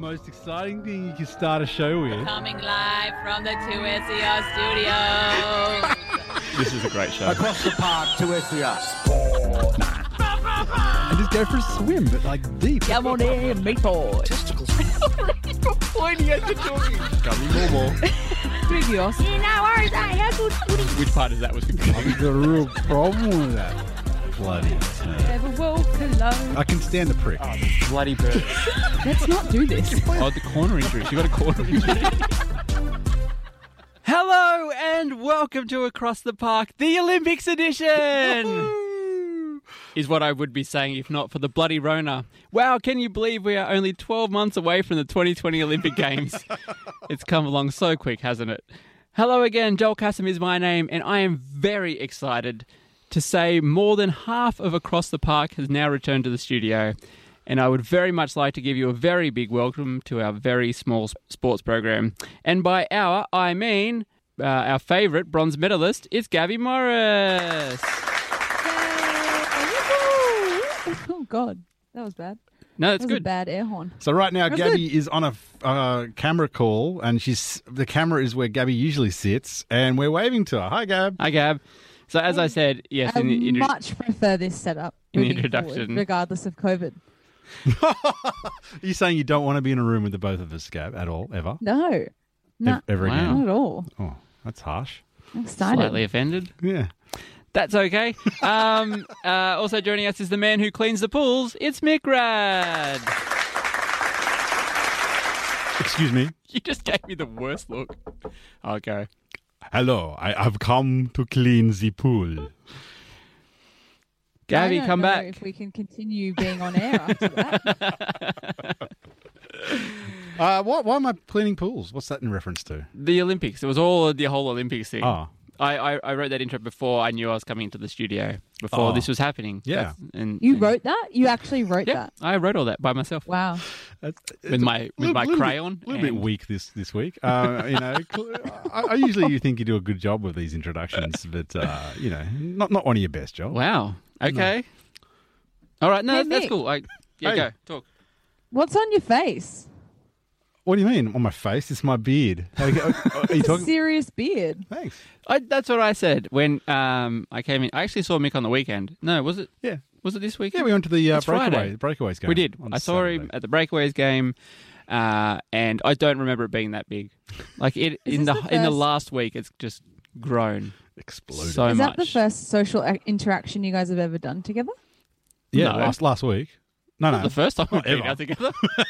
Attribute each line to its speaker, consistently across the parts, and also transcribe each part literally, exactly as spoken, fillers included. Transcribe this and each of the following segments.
Speaker 1: most exciting thing you can start a show with.
Speaker 2: Coming live from the two S E R studios.
Speaker 3: This is a great show.
Speaker 4: Across the park, two S E R.
Speaker 1: And just go for a swim, but like deep.
Speaker 2: Come on in, meat boy.
Speaker 4: Testicles.
Speaker 2: You're pointing at the talking.
Speaker 3: Gummy more.
Speaker 2: Previous. Yeah, no worries, I have good footy.
Speaker 3: Which part is that was confusing?
Speaker 1: I've got a real problem with that. Bloody turd.
Speaker 2: Never walk alone.
Speaker 1: I can stand the prick.
Speaker 3: Oh, bloody bird.
Speaker 2: Let's not do this.
Speaker 3: Oh, the corner injury. She got a corner injury. Hello and welcome to Across the Park, the Olympics edition. Is what I would be saying if not for the bloody Rona. Wow, can you believe we are only twelve months away from the twenty twenty Olympic Games? It's come along so quick, hasn't it? Hello again, Joel Cassim is my name, and I am very excited to say more than half of Across the Park has now returned to the studio. And I would very much like to give you a very big welcome to our very small sports program. And by our, I mean uh, our favourite bronze medalist, it's Gabby Morris.
Speaker 5: Oh, God. That was bad.
Speaker 3: No, that's
Speaker 5: That was
Speaker 3: good.
Speaker 5: a bad air horn.
Speaker 1: So right now,
Speaker 5: That's
Speaker 1: Gabby is on a uh, camera call, and she's the camera is where Gabby usually sits, and we're waving to her. Hi, Gab.
Speaker 3: Hi, Gab. So as I said, yes,
Speaker 5: I
Speaker 3: in the, intro-
Speaker 5: much prefer this setup
Speaker 3: in the
Speaker 5: moving
Speaker 3: introduction.
Speaker 5: forward, regardless of COVID.
Speaker 1: Are you saying you don't want to be in a room with the both of us, Gab, at all, ever?
Speaker 5: No. No,
Speaker 1: Ev- ever
Speaker 3: Wow.
Speaker 1: again?
Speaker 5: not at all.
Speaker 1: Oh, that's harsh.
Speaker 5: I'm excited.
Speaker 3: slightly offended.
Speaker 1: Yeah.
Speaker 3: That's okay. Um, uh, also joining us is the man who cleans the pools. It's Mick Rad.
Speaker 1: Excuse me.
Speaker 3: You just gave me the worst look. Okay.
Speaker 1: Hello, I have come to clean the pool.
Speaker 3: Gabby,
Speaker 5: I don't
Speaker 3: come
Speaker 5: know
Speaker 3: back.
Speaker 5: If we can continue being on air after that.
Speaker 1: Uh, why, why am I cleaning pools? What's that in reference to?
Speaker 3: The Olympics. It was all the whole Olympics thing.
Speaker 1: Oh,
Speaker 3: I, I, I wrote that intro before I knew I was coming into the studio, before
Speaker 1: Oh.
Speaker 3: this was happening.
Speaker 1: Yeah.
Speaker 3: That's- and,
Speaker 5: You
Speaker 3: and-
Speaker 5: wrote that? You actually wrote
Speaker 3: Yeah,
Speaker 5: that?
Speaker 3: I wrote all that by myself.
Speaker 5: Wow.
Speaker 1: that's,
Speaker 3: With my with my crayon.
Speaker 1: A little bit
Speaker 3: and-
Speaker 1: weak this this week. Uh, you know, cl- I, I usually you think you do a good job with these introductions, but uh, you know, not not one of your best, Joel.
Speaker 3: Wow. Okay. All right. No,
Speaker 5: Hey,
Speaker 3: that's, that's
Speaker 5: Mick.
Speaker 3: cool. I, yeah,
Speaker 1: Hey.
Speaker 3: go. Talk.
Speaker 5: What's on your face?
Speaker 1: What do you mean on my face? It's my beard. Are you, are you talking?
Speaker 5: Serious beard.
Speaker 1: Thanks.
Speaker 3: I, that's what I said when um, I came in. I actually saw Mick on the weekend. No, was it?
Speaker 1: Yeah,
Speaker 3: Was it this weekend?
Speaker 1: yeah. We went to the uh,
Speaker 3: It's
Speaker 1: breakaway
Speaker 3: Friday.
Speaker 1: breakaways game.
Speaker 3: We did.
Speaker 1: on
Speaker 3: I saw
Speaker 1: Saturday.
Speaker 3: him at the Breakaways game, uh, and I don't remember it being that big. Like it in the,
Speaker 5: this the
Speaker 3: in the
Speaker 5: first-
Speaker 3: last week, it's just grown
Speaker 1: Exploded.
Speaker 3: so
Speaker 5: Is
Speaker 3: much.
Speaker 5: that the first social a- interaction you guys have ever done together?
Speaker 1: yeah,
Speaker 3: No.
Speaker 1: last last week. No, no,
Speaker 3: the first time we've
Speaker 1: Not
Speaker 3: been
Speaker 1: ever.
Speaker 3: out together.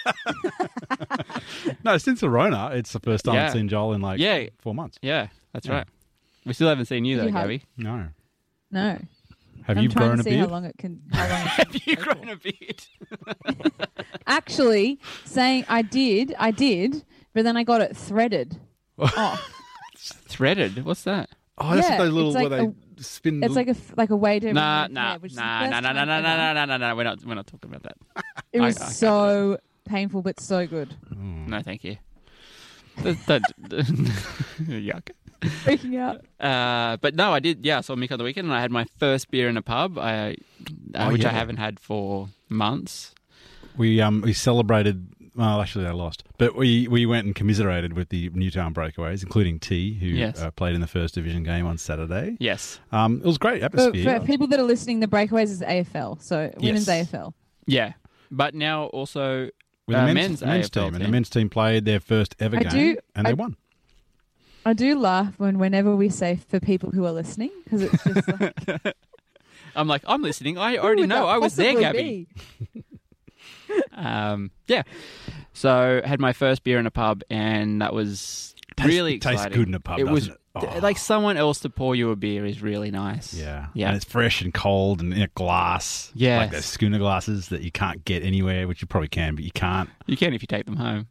Speaker 1: no. Since the Rona, it's the first time
Speaker 3: Yeah.
Speaker 1: I've seen Joel in like
Speaker 3: Yeah.
Speaker 1: four months.
Speaker 3: Yeah, that's
Speaker 1: Yeah.
Speaker 3: right. We still haven't seen you
Speaker 5: Did
Speaker 3: though,
Speaker 5: you hug?
Speaker 3: Gabby.
Speaker 1: No,
Speaker 5: No.
Speaker 1: have
Speaker 5: I'm
Speaker 1: you
Speaker 5: trying
Speaker 1: grown
Speaker 5: to
Speaker 1: a
Speaker 5: see
Speaker 1: beard?
Speaker 5: how long it can. How long it can
Speaker 3: Have you
Speaker 5: go for.
Speaker 3: grown a beard?
Speaker 5: Actually, saying I did, I did, but then I got it threaded. Oh,
Speaker 3: Threaded? What's that?
Speaker 1: Oh, that's
Speaker 5: Yeah,
Speaker 1: what those little
Speaker 5: it's like
Speaker 1: where they spin.
Speaker 5: it's like a f- like a way to
Speaker 3: Nah,
Speaker 5: remove
Speaker 3: nah,
Speaker 5: hair, which is the
Speaker 3: nah,
Speaker 5: first
Speaker 3: nah, nah,
Speaker 5: time
Speaker 3: nah, nah,
Speaker 5: ever.
Speaker 3: nah, nah, nah, nah. We're not, we're not talking about that.
Speaker 5: It was
Speaker 3: I- I can't
Speaker 5: so painful, but so good.
Speaker 3: No, thank you. That, that, yuck.
Speaker 5: Freaking out.
Speaker 3: Uh, but no, I did. Yeah, I saw Mick on the weekend, and I had my first beer in a pub, I, uh,
Speaker 1: Oh,
Speaker 3: which I
Speaker 1: yeah.
Speaker 3: haven't had for months.
Speaker 1: We um we celebrated. Well, actually, they lost, but we, we went and commiserated with the Newtown Breakaways, including T, who
Speaker 3: Yes.
Speaker 1: uh, played in the first division game on Saturday.
Speaker 3: Yes.
Speaker 1: Um, it was great
Speaker 5: For,
Speaker 1: atmosphere.
Speaker 5: for people that are listening, the Breakaways is A F L, so women's A F L.
Speaker 3: Yeah. But now also
Speaker 1: with
Speaker 3: uh,
Speaker 1: the
Speaker 3: men's,
Speaker 1: men's, men's
Speaker 3: A F L
Speaker 1: team, and the
Speaker 3: team.
Speaker 1: men's team played their first ever
Speaker 5: I
Speaker 1: game,
Speaker 5: do-
Speaker 1: and they
Speaker 5: I-
Speaker 1: won.
Speaker 5: I do laugh when whenever we say for people who are listening, because it's just like,
Speaker 3: I'm like, I'm listening. I
Speaker 5: who
Speaker 3: already
Speaker 5: would
Speaker 3: know.
Speaker 5: that
Speaker 3: I was there,
Speaker 5: possibly
Speaker 3: Gabby.
Speaker 5: be?
Speaker 3: Um, yeah. So had my first beer in a pub, and that was
Speaker 1: Tastes-
Speaker 3: really
Speaker 1: tastes
Speaker 3: exciting.
Speaker 1: good in a pub,
Speaker 3: It was
Speaker 1: doesn't it? Oh.
Speaker 3: like someone else to pour you a beer is really nice.
Speaker 1: Yeah,
Speaker 3: Yeah.
Speaker 1: and it's fresh and cold and in a glass.
Speaker 3: Yes.
Speaker 1: like those schooner glasses that you can't get anywhere, which you probably can, but you can't.
Speaker 3: You can if you take them home.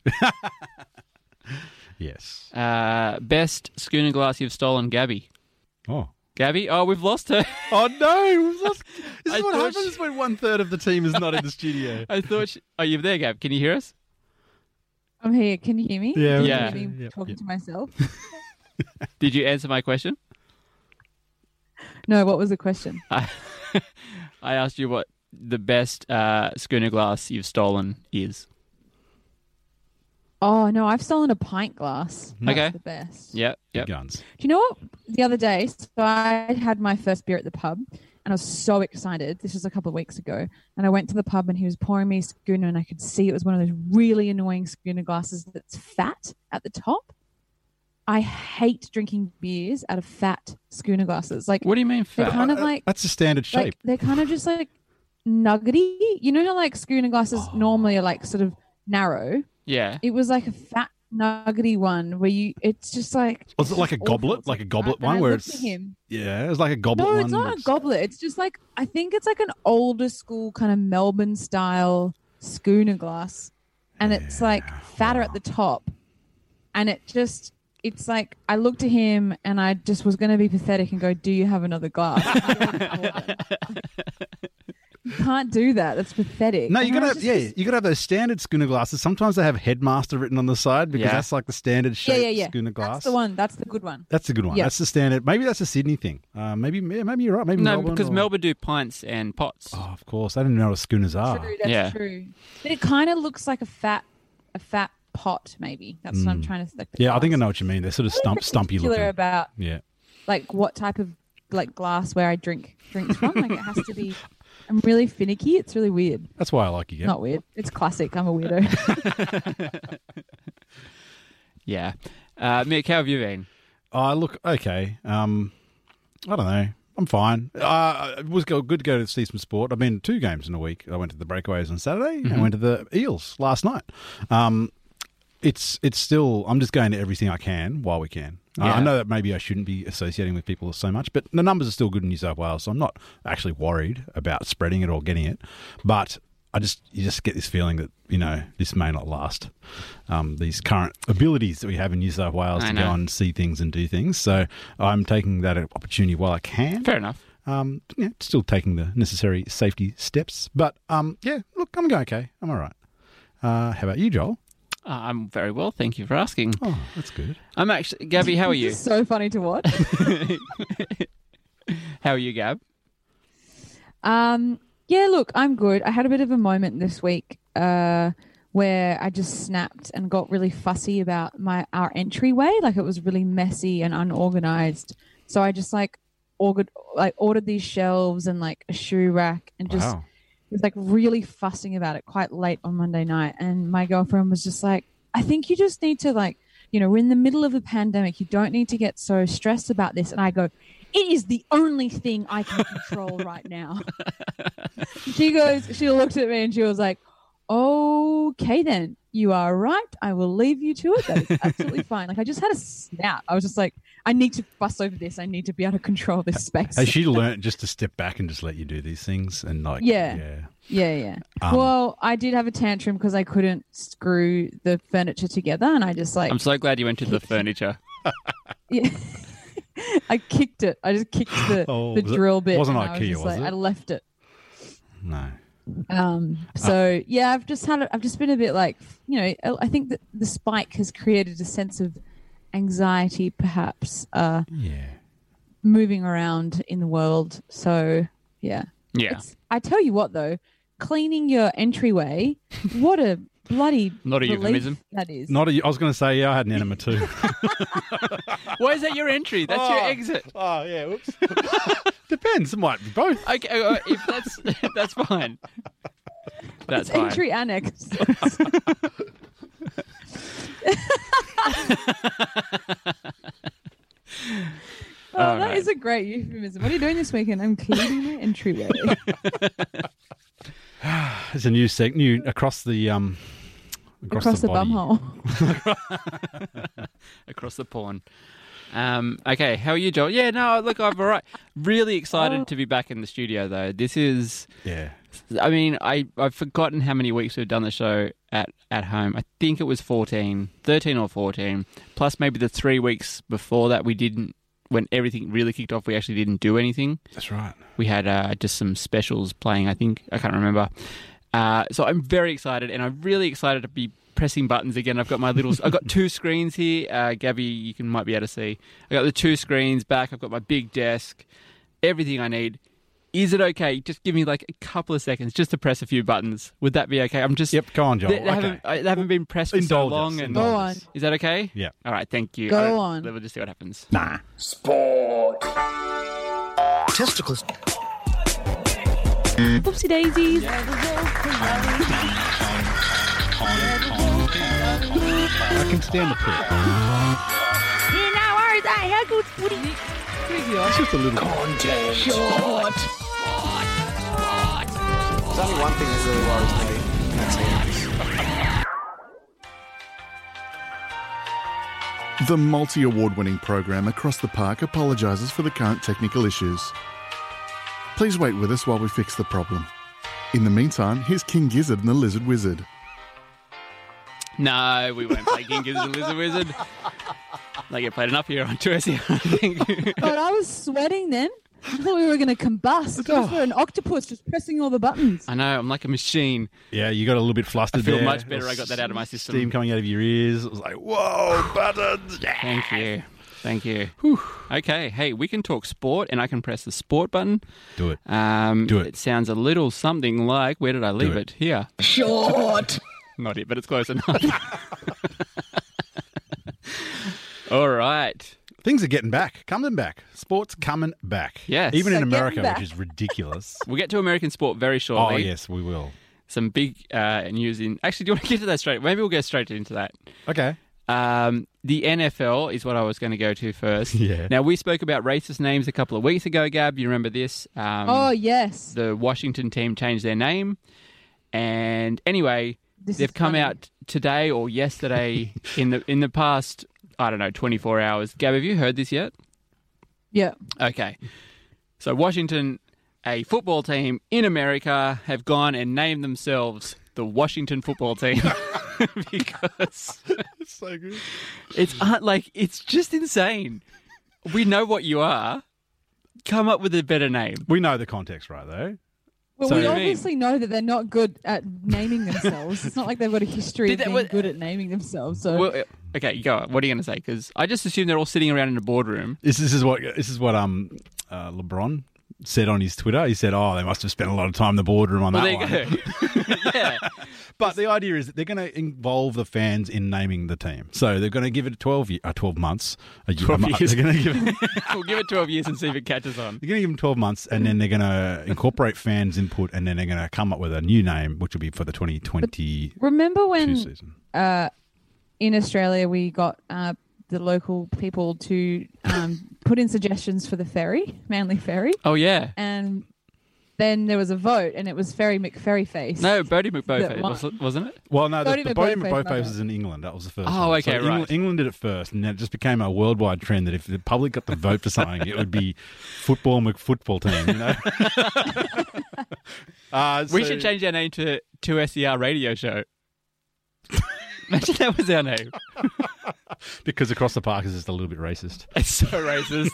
Speaker 1: Yes.
Speaker 3: Uh, best schooner glass you've stolen, Gabby.
Speaker 1: Oh.
Speaker 3: Gabby? Oh, we've lost her.
Speaker 1: Oh no! We've lost. This
Speaker 3: I
Speaker 1: is what
Speaker 3: thought
Speaker 1: happens
Speaker 3: she-
Speaker 1: when one third of the team is not in the studio.
Speaker 3: I thought she... Oh, you're there, Gab. Can you hear us?
Speaker 5: I'm here. Can you hear me?
Speaker 1: Yeah,
Speaker 5: Can you
Speaker 3: Yeah.
Speaker 5: hear me
Speaker 1: Yep,
Speaker 5: talking
Speaker 1: yep.
Speaker 5: to myself.
Speaker 3: Did you answer my question?
Speaker 5: No, what was the question?
Speaker 3: I, I asked you what the best uh, schooner glass you've stolen is.
Speaker 5: Oh no, I've stolen a pint glass. That's
Speaker 3: Okay.
Speaker 5: the best.
Speaker 3: Yep,
Speaker 1: Big
Speaker 3: yep.
Speaker 1: guns.
Speaker 5: Do you know what? The other day, so I had my first beer at the pub, and I was so excited. This was a couple of weeks ago, and I went to the pub, and he was pouring me a schooner, and I could see it was one of those really annoying schooner glasses that's fat at the top. I hate drinking beers out of fat schooner glasses. Like
Speaker 3: What do you mean
Speaker 5: they're
Speaker 3: fat?
Speaker 5: kind of like
Speaker 1: That's the standard shape.
Speaker 5: like they're kind of just like nuggety. You know how like schooner glasses
Speaker 1: Oh.
Speaker 5: normally are like sort of narrow.
Speaker 3: Yeah.
Speaker 5: It was like a fat nuggety one where you. It's just like.
Speaker 1: Was it like a
Speaker 5: awful.
Speaker 1: goblet?
Speaker 5: It's
Speaker 1: Like a goblet
Speaker 5: and
Speaker 1: one
Speaker 5: I
Speaker 1: where
Speaker 5: looked
Speaker 1: it's-
Speaker 5: at him.
Speaker 1: Yeah, it was like a goblet
Speaker 5: No,
Speaker 1: one.
Speaker 5: it's not a
Speaker 1: that's-
Speaker 5: goblet. It's just like I think it's like an older school kind of Melbourne style schooner glass, and it's like fatter at the top, and it just. It's like I looked at him and I just was going to be pathetic and go, "Do you have another glass?" You can't do that. That's pathetic.
Speaker 1: No,
Speaker 5: And
Speaker 1: you
Speaker 5: I
Speaker 1: gotta
Speaker 5: was
Speaker 1: have
Speaker 5: just-
Speaker 1: yeah, you gotta have those standard schooner glasses. Sometimes they have headmaster written on the side because
Speaker 3: Yeah.
Speaker 1: that's like the standard
Speaker 5: Yeah,
Speaker 1: shape
Speaker 5: yeah, yeah.
Speaker 1: schooner glass.
Speaker 5: That's the one. That's the good one.
Speaker 1: That's the good one.
Speaker 5: Yeah.
Speaker 1: That's the standard. Maybe that's a Sydney thing. Uh, maybe yeah, maybe you're right. Maybe
Speaker 3: No,
Speaker 1: Melbourne
Speaker 3: because
Speaker 1: or-
Speaker 3: Melbourne do pints and pots.
Speaker 1: Oh, of course. I didn't know what schooners are.
Speaker 5: True, that's
Speaker 3: Yeah.
Speaker 5: true. But it kind of looks like a fat, a fat pot. Maybe that's what I'm trying to. Like, the
Speaker 1: Mm. Yeah, I think I
Speaker 5: glass.
Speaker 1: know what you mean. They're sort of stump, stumpy
Speaker 5: Particular
Speaker 1: looking.
Speaker 5: about
Speaker 1: Yeah.
Speaker 5: like what type of like glass where I drink drinks from. Like it has to be. I'm really finicky. It's really weird.
Speaker 1: That's why I like you. Yeah.
Speaker 5: Not weird. It's classic. I'm a weirdo.
Speaker 3: Yeah. Uh, Mick, how have you been?
Speaker 1: Oh, look, okay. Um, I don't know. I'm fine. Uh, it was go- good to go to see some sport. I've been to two games in a week. I went to the Breakaways on Saturday and went to the Eels last night. Um, it's it's still. I'm just going to everything I can while we can. Uh,
Speaker 3: Yeah.
Speaker 1: I know that maybe I shouldn't be associating with people so much, but the numbers are still good in New South Wales, so I'm not actually worried about spreading it or getting it. But I just you just get this feeling that you know this may not last. Um, these current abilities that we have in New South Wales
Speaker 3: I
Speaker 1: to
Speaker 3: know.
Speaker 1: go and see things and do things. So I'm taking that opportunity while I can.
Speaker 3: Fair enough.
Speaker 1: Um, yeah, still taking the necessary safety steps. But um, yeah, look, I'm going okay. I'm all right. Uh, how about you, Joel?
Speaker 3: Uh, I'm very well, thank you for asking.
Speaker 1: Oh, that's good.
Speaker 3: I'm actually Gabby. How are you?
Speaker 5: It's so funny to watch.
Speaker 3: How are you, Gab?
Speaker 5: Um, yeah, look, I'm good. I had a bit of a moment this week uh, where I just snapped and got really fussy about my our entryway. Like it was really messy and unorganized. So I just like ordered like ordered these shelves and like a shoe rack and just
Speaker 1: Wow.
Speaker 5: was like really fussing about it quite late on Monday night. And my girlfriend was just like, I think you just need to like, you know, we're in the middle of a pandemic. You don't need to get so stressed about this. And I go, it is the only thing I can control right now. She goes, she looked at me and she was like, okay, then you are right. I will leave you to it. That is absolutely fine. Like I just had a snap. I was just like, I need to fuss over this. I need to be able to control this space.
Speaker 1: Has she learnt just to step back and just let you do these things and like
Speaker 5: Yeah.
Speaker 1: yeah.
Speaker 5: Yeah, yeah.
Speaker 1: Um,
Speaker 5: well, I did have a tantrum because I couldn't screw the furniture together, and I just like
Speaker 3: I'm so glad you went to the furniture.
Speaker 5: yeah. I kicked it. I just kicked the,
Speaker 1: Oh,
Speaker 5: the
Speaker 1: was it-
Speaker 5: drill bit.
Speaker 1: wasn't
Speaker 5: and I was
Speaker 1: IKEA,
Speaker 5: just
Speaker 1: was
Speaker 5: like,
Speaker 1: it?
Speaker 5: I left it.
Speaker 1: No.
Speaker 5: Um. So yeah, I've just had. A, I've just been a bit like, you know, I I think that the spike has created a sense of anxiety, perhaps, uh,
Speaker 1: Yeah.
Speaker 5: moving around in the world. So yeah.
Speaker 3: Yeah.
Speaker 5: It's, I tell you what, though, cleaning your entryway, what a bloody
Speaker 3: Not a
Speaker 5: relief
Speaker 3: euphemism.
Speaker 5: that is.
Speaker 1: Not a, I was going to say, yeah, I had an enema too.
Speaker 3: Why is that your entry? That's your
Speaker 1: Oh.
Speaker 3: exit.
Speaker 1: Oh, yeah, whoops. Depends. It might be both.
Speaker 3: Okay, uh, if that's that's fine. That's
Speaker 5: It's
Speaker 3: fine.
Speaker 5: entry annex. Oh,
Speaker 3: All
Speaker 5: that
Speaker 3: right.
Speaker 5: is a great euphemism. What are you doing this weekend? I'm cleaning my entryway.
Speaker 1: There's a new seg, new across the um across,
Speaker 5: Across the,
Speaker 1: body.
Speaker 5: bumhole.
Speaker 3: Across the pond. Um, okay, how are you, Joel? Yeah, no, look, I'm all right. Really excited
Speaker 5: Oh.
Speaker 3: to be back in the studio, though. This is,
Speaker 1: Yeah.
Speaker 3: I mean, I, I've forgotten how many weeks we've done the show at, at home. I think it was fourteen, thirteen or fourteen, plus maybe the three weeks before that we didn't, when everything really kicked off, we actually didn't do anything.
Speaker 1: That's right.
Speaker 3: We had uh, just some specials playing, I think. I can't remember. Uh, so I'm very excited, and I'm really excited to be pressing buttons again. I've got my little... I've got two screens here. Uh, Gabby, you can might be able to see. I've got the two screens back. I've got my big desk. Everything I need. Is it okay? Just give me like a couple of seconds just to press a few buttons. Would that be okay? I'm just.
Speaker 1: Yep, go on, Joel.
Speaker 3: They, they
Speaker 1: Okay.
Speaker 3: haven't, uh, they haven't been pressed for so
Speaker 1: Indulge
Speaker 3: long.
Speaker 1: us,
Speaker 3: And
Speaker 1: indulge
Speaker 5: Go
Speaker 1: us.
Speaker 3: is that okay?
Speaker 1: Yeah.
Speaker 3: All right. Thank you.
Speaker 5: Go
Speaker 3: I don't-
Speaker 5: on.
Speaker 3: We'll just see what happens.
Speaker 1: Nah.
Speaker 4: Testicles.
Speaker 5: Oopsie daisies.
Speaker 1: I can stand the pit. It's just a little.
Speaker 4: There's only one thing that really worries me, and that's hands.
Speaker 6: The multi-award-winning program Across the Park apologises for the current technical issues. Please wait with us while we fix the problem. In the meantime, here's King Gizzard and the Lizard Wizard.
Speaker 3: No, we won't play King Gizzard and Lizard Wizard. Like you played enough here on two S E R, I think.
Speaker 5: God, I was sweating then. I thought we were going to combust. Just for an octopus just pressing all the buttons.
Speaker 3: I know, I'm like a machine.
Speaker 1: Yeah, you got a little bit flustered
Speaker 3: I feel
Speaker 1: there.
Speaker 3: much better I got that out of my system.
Speaker 1: Steam coming out of your ears. It was like, whoa, buttons. Yeah.
Speaker 3: Thank you. Thank you. Okay, hey, we can talk sport and I can press the sport button.
Speaker 1: Do it.
Speaker 3: Um,
Speaker 1: Do it.
Speaker 3: It sounds a little something like, where did I leave
Speaker 1: it.
Speaker 3: it? Here.
Speaker 4: Short.
Speaker 3: Not it, but it's close enough. All right.
Speaker 1: Things are getting back, coming back. Sport's coming back.
Speaker 3: Yes.
Speaker 1: Even in
Speaker 5: So getting
Speaker 1: America,
Speaker 5: back.
Speaker 1: which is ridiculous.
Speaker 3: We'll get to American sport very
Speaker 1: Oh,
Speaker 3: shortly.
Speaker 1: yes, we will.
Speaker 3: Some big uh, news in... Actually, do you want to get to that straight? Maybe we'll go straight into that.
Speaker 1: Okay.
Speaker 3: Um, the N F L is what I was going to go to first.
Speaker 1: Yeah.
Speaker 3: Now, we spoke about racist names a couple of weeks ago, Gab. You remember this? Um,
Speaker 5: Oh, yes.
Speaker 3: The Washington team changed their name. And anyway,
Speaker 5: This
Speaker 3: they've
Speaker 5: is
Speaker 3: come
Speaker 5: funny.
Speaker 3: out today or yesterday in the in the past, I don't know, twenty-four hours. Gab, have you heard this yet?
Speaker 5: Yeah.
Speaker 3: Okay. So Washington, a football team in America, have gone and named themselves the Washington football team. Because
Speaker 1: It's so good.
Speaker 3: it's uh, like it's just insane. We know what you are. Come up with a better name.
Speaker 1: We know the context, right, though?
Speaker 5: Well,
Speaker 1: So-
Speaker 5: we
Speaker 1: What do you
Speaker 3: mean?
Speaker 5: obviously know that they're not good at naming themselves. It's not like they've got a history
Speaker 3: Did
Speaker 5: of
Speaker 3: that-
Speaker 5: being
Speaker 3: what-
Speaker 5: good at naming themselves. So
Speaker 3: Well, uh, okay, you go. What are you going to say? Because I just assume they're all sitting around in a boardroom.
Speaker 1: This, this is what this is what um uh, LeBron said on his Twitter. He said, "Oh, they must have spent a lot of time in the boardroom on
Speaker 3: Well,
Speaker 1: that
Speaker 3: there you
Speaker 1: one."
Speaker 3: go. Yeah.
Speaker 1: But the idea is that they're going to involve the fans in naming the team. So they're going to give it twelve, ye- uh, twelve months. A year,
Speaker 3: twelve
Speaker 1: a month.
Speaker 3: years.
Speaker 1: They're going to give it,
Speaker 3: We'll give it twelve years and see if it catches on.
Speaker 1: they're going to give them twelve months, and then they're going to incorporate fans' input, and then they're going to come up with a new name, which will be for the twenty twenty-two
Speaker 5: remember when
Speaker 1: season.
Speaker 5: uh, in Australia we got uh, the local people to um, put in suggestions for the ferry, Manly Ferry,
Speaker 3: Oh, yeah.
Speaker 5: and then there was a vote, and it was Ferry McFerryface.
Speaker 3: No, Bodie
Speaker 5: That
Speaker 3: McBoface,
Speaker 5: one-
Speaker 3: was- wasn't it?
Speaker 1: Well, no, the,
Speaker 5: Bodie
Speaker 1: the Bodie
Speaker 5: McBoface,
Speaker 1: McBoface
Speaker 5: my
Speaker 1: is in England. That was the first
Speaker 3: Oh,
Speaker 1: one.
Speaker 3: okay,
Speaker 1: so England,
Speaker 3: right.
Speaker 1: England did it first, and then it just became a worldwide trend that if the public got the vote for something, it would be football McFootball team, you know? uh,
Speaker 3: We
Speaker 1: so-
Speaker 3: should change our name to two S E R Radio Show. Imagine that was our name.
Speaker 1: because Across the Park is just a little bit racist.
Speaker 3: It's so racist.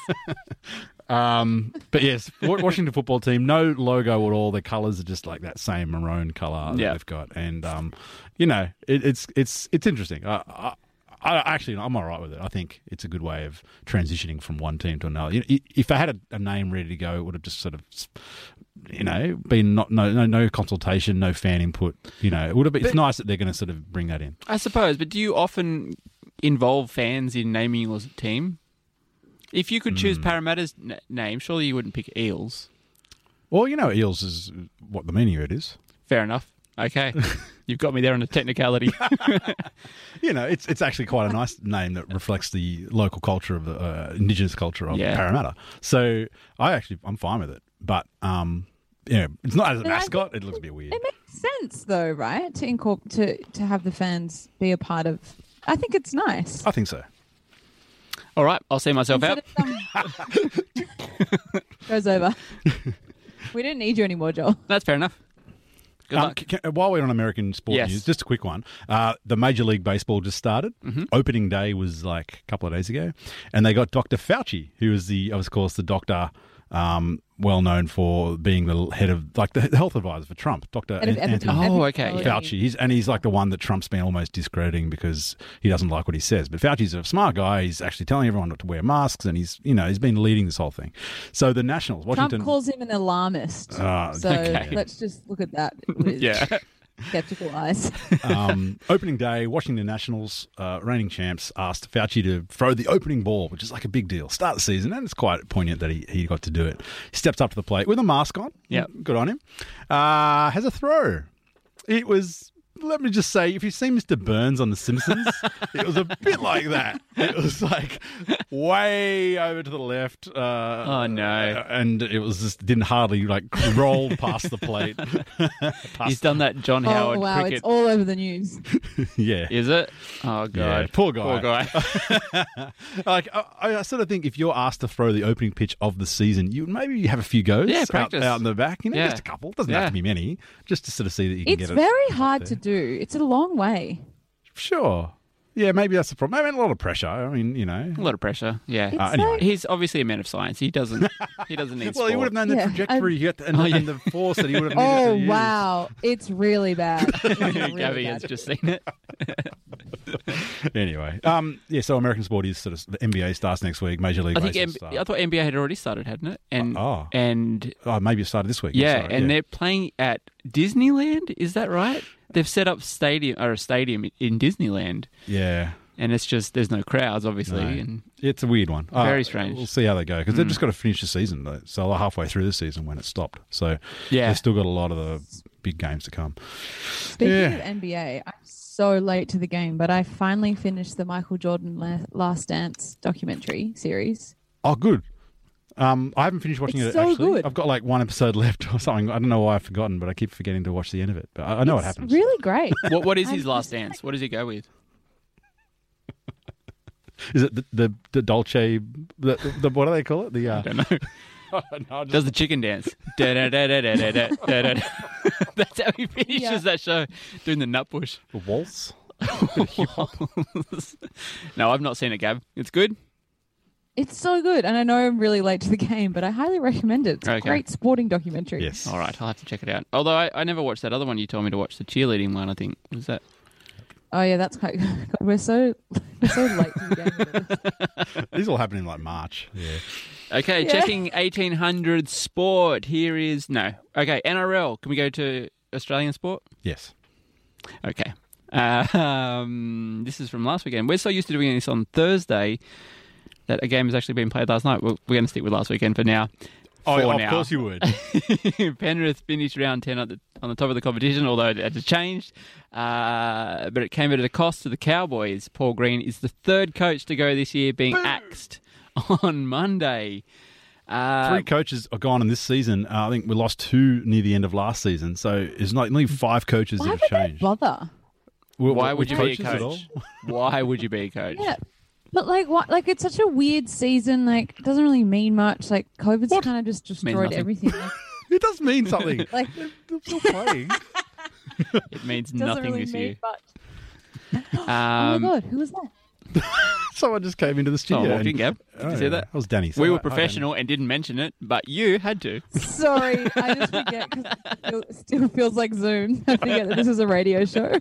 Speaker 1: Um, but yes, Wa- Washington football team, no logo at all. The colours are just like that same maroon colour that
Speaker 3: Yeah.
Speaker 1: they've got, and um, you know, it, it's it's it's interesting. I, I, I actually, I'm all right with it. I think it's a good way of transitioning from one team to another. You know, if I had a, a name ready to go, it would have just sort of, you know, been not no no no consultation, no fan input. You know, it would have been. It's
Speaker 3: But-
Speaker 1: nice that they're going to sort of bring that in.
Speaker 3: I suppose, but do you often involve fans in naming your team? If you could choose Parramatta's n- name, surely you wouldn't pick Eels.
Speaker 1: Well, you know, eels is what the meaning of it is.
Speaker 3: Fair enough. Okay. You've got me there on a technicality.
Speaker 1: You know, it's it's actually quite a nice name that reflects the local culture of the uh, indigenous culture of
Speaker 3: Yeah.
Speaker 1: Parramatta. So I actually I'm fine with it, but um, you know, it's not as a
Speaker 5: And I
Speaker 1: mascot. It looks a bit weird.
Speaker 5: It makes sense though, right? To incorp- to to have the fans be a part of. I think it's nice.
Speaker 1: I think so.
Speaker 3: All right, I'll see myself out.
Speaker 5: Instead of some- Goes over. We don't need you anymore, Joel.
Speaker 3: That's fair enough. Good
Speaker 1: Um,
Speaker 3: luck.
Speaker 1: c- c- while we're on American sport
Speaker 3: Yes.
Speaker 1: news, just a quick one. Uh, the Major League Baseball just started.
Speaker 3: Mm-hmm.
Speaker 1: Opening day was like a couple of days ago, and they got Doctor Fauci, who is the, of course, the doctor um, well known for being the head of, like, the health advisor for Trump, Doctor
Speaker 5: Head of
Speaker 1: An- Anthony
Speaker 5: epidemiology.
Speaker 3: Oh, okay, yeah.
Speaker 1: Fauci. He's, and he's like the one that Trump's been almost discrediting because he doesn't like what he says. But Fauci's a smart guy. He's actually telling everyone not to wear masks, and he's, you know, he's been leading this whole thing. So the Nationals, Washington.
Speaker 5: Trump calls him an alarmist.
Speaker 1: Ah,
Speaker 5: so
Speaker 3: okay.
Speaker 5: let's just look at that with
Speaker 3: Yeah.
Speaker 5: skeptical eyes.
Speaker 1: um, opening day, Washington Nationals, uh, reigning champs, asked Fauci to throw the opening ball, which is like a big deal. Start the season, and it's quite poignant that he, he got to do it. He steps up to the plate with a mask on.
Speaker 3: Yep.
Speaker 1: Good on him. Uh, has a throw. It was, let me just say, if you've seen Mister Burns on The Simpsons, it was a bit like that. It was like way over to the left. Uh,
Speaker 3: Oh, no.
Speaker 1: And it was just, didn't hardly like roll past the plate. Past
Speaker 3: He's done that John
Speaker 5: Oh
Speaker 3: Howard
Speaker 5: wow,
Speaker 3: cricket.
Speaker 5: it's all over the news.
Speaker 1: yeah.
Speaker 3: Is it? Oh, God.
Speaker 1: Yeah, poor guy.
Speaker 3: Poor guy.
Speaker 1: Like I, I sort of think if you're asked to throw the opening pitch of the season, you maybe have a few goes
Speaker 3: Yeah,
Speaker 1: out,
Speaker 3: practice.
Speaker 1: out in the back. You know,
Speaker 3: Yeah.
Speaker 1: just a couple. Doesn't
Speaker 3: Yeah.
Speaker 1: have to be many. Just to sort of see that you can
Speaker 5: It's
Speaker 1: get it.
Speaker 5: very
Speaker 1: out
Speaker 5: hard
Speaker 1: there.
Speaker 5: to do. It's a long way.
Speaker 1: Sure. Yeah, maybe that's the problem. I mean, a lot of pressure. I mean, you know.
Speaker 3: A lot of pressure. Yeah.
Speaker 5: It's
Speaker 1: Uh, anyway.
Speaker 5: like,
Speaker 3: He's obviously a man of science. He doesn't. He doesn't need.
Speaker 1: Well, he would have known the
Speaker 5: Yeah,
Speaker 1: trajectory he had and,
Speaker 3: Oh, yeah.
Speaker 1: and the force that he would have needed
Speaker 5: oh
Speaker 1: to use.
Speaker 5: wow, it's really bad. It's really
Speaker 3: Gabby
Speaker 5: bad.
Speaker 3: has just seen it.
Speaker 1: Anyway, um, yeah. So American sport is sort of the N B A starts next week. Major League
Speaker 3: I think
Speaker 1: Baseball
Speaker 3: M-
Speaker 1: starts.
Speaker 3: I thought N B A had already started, hadn't it? And
Speaker 1: Oh.
Speaker 3: and
Speaker 1: Oh, maybe it started this week.
Speaker 3: yeah,
Speaker 1: Sorry,
Speaker 3: and they're playing at Disneyland. Is that right? They've set up stadium or a stadium in Disneyland,
Speaker 1: yeah.
Speaker 3: and it's just there's no crowds, obviously.
Speaker 1: No.
Speaker 3: And
Speaker 1: It's a weird one.
Speaker 3: Very
Speaker 1: Uh,
Speaker 3: strange.
Speaker 1: We'll see how they go because
Speaker 3: Mm.
Speaker 1: they've just got to finish the season. Though. So they're halfway through the season when it stopped. So
Speaker 3: yeah,
Speaker 1: they've still got a lot of the big games to come.
Speaker 5: Speaking
Speaker 1: Yeah.
Speaker 5: of N B A, I'm so late to the game, but I finally finished the Michael Jordan La- Last Dance documentary series.
Speaker 1: Oh, good. Um, I haven't finished watching
Speaker 5: It's
Speaker 1: it.
Speaker 5: so
Speaker 1: Actually,
Speaker 5: good.
Speaker 1: I've got like one episode left or something. I don't know why I've forgotten, but I keep forgetting to watch the end of it. But I, I know what
Speaker 5: It's
Speaker 1: happens.
Speaker 5: really great.
Speaker 3: what what is
Speaker 5: I'm
Speaker 3: his last
Speaker 5: just
Speaker 3: dance? What does he go with?
Speaker 1: Is it the the, the Dolce? The, the what do they call it? The uh,
Speaker 3: I don't know.
Speaker 1: no, I just-
Speaker 3: Does the chicken dance? Da, da, da, da, da, da, da, da, da. That's how he finishes
Speaker 5: Yeah.
Speaker 3: that show, doing the nut bush.
Speaker 1: the waltz.
Speaker 3: No, I've not seen it, Gab. It's good.
Speaker 5: It's so good, and I know I'm really late to the game, but I highly recommend it. It's a
Speaker 3: Okay.
Speaker 5: great sporting documentary.
Speaker 1: Yes.
Speaker 3: All right, I'll have to check it out. Although I, I never watched that other one you told me to watch, the cheerleading one. I think was that.
Speaker 5: Oh yeah, that's quite good. God, we're so we're so late to the game. with this.
Speaker 1: These all happen in like March. Yeah.
Speaker 3: Okay,
Speaker 5: Yeah.
Speaker 3: checking eighteen hundred sport. Here is no. Okay, N R L. Can we go to Australian sport?
Speaker 1: Yes.
Speaker 3: Okay. Uh, um, this is from last weekend. We're so used to doing this on Thursday that a game has actually been played last night. We're, we're going to stick with last weekend for now.
Speaker 1: Oh,
Speaker 3: For
Speaker 1: of
Speaker 3: now.
Speaker 1: course you would.
Speaker 3: Penrith finished round ten on the, on the top of the competition, although it had changed. Uh, but it came at a cost to the Cowboys. Paul Green is the third coach to go this year, being axed on Monday. Uh,
Speaker 1: Three coaches are gone in this season. Uh, I think we lost two near the end of last season. So it's not only five coaches
Speaker 5: Why
Speaker 1: that
Speaker 5: would
Speaker 1: have
Speaker 5: they
Speaker 1: changed.
Speaker 5: bother?
Speaker 1: Were-
Speaker 3: why
Speaker 1: were
Speaker 3: would you be a
Speaker 1: coaches at all?
Speaker 3: coach? Why would you be a coach?
Speaker 5: Yeah, but like what? Like it's such a weird season. Like it doesn't really mean much. Like COVID's
Speaker 1: What?
Speaker 5: kind of just
Speaker 3: Means
Speaker 5: destroyed
Speaker 3: nothing.
Speaker 5: everything. Like,
Speaker 1: It does mean something.
Speaker 5: like
Speaker 1: They're still playing.
Speaker 3: It means
Speaker 5: it doesn't
Speaker 3: nothing
Speaker 5: really
Speaker 3: this
Speaker 5: mean
Speaker 3: year.
Speaker 5: much. oh
Speaker 3: Um,
Speaker 5: my god, who was that?
Speaker 1: Someone just came into the
Speaker 3: Oh,
Speaker 1: studio.
Speaker 3: walking,
Speaker 1: and-
Speaker 3: Gab. Did
Speaker 1: Oh,
Speaker 3: you see
Speaker 1: yeah.
Speaker 3: that?
Speaker 1: That was Danny. So
Speaker 3: We
Speaker 1: hi-
Speaker 3: were
Speaker 1: hi, Danny.
Speaker 3: professional and didn't mention it, but you had to.
Speaker 5: Sorry, I just forget because it still feels like Zoom. I forget that this is a radio show.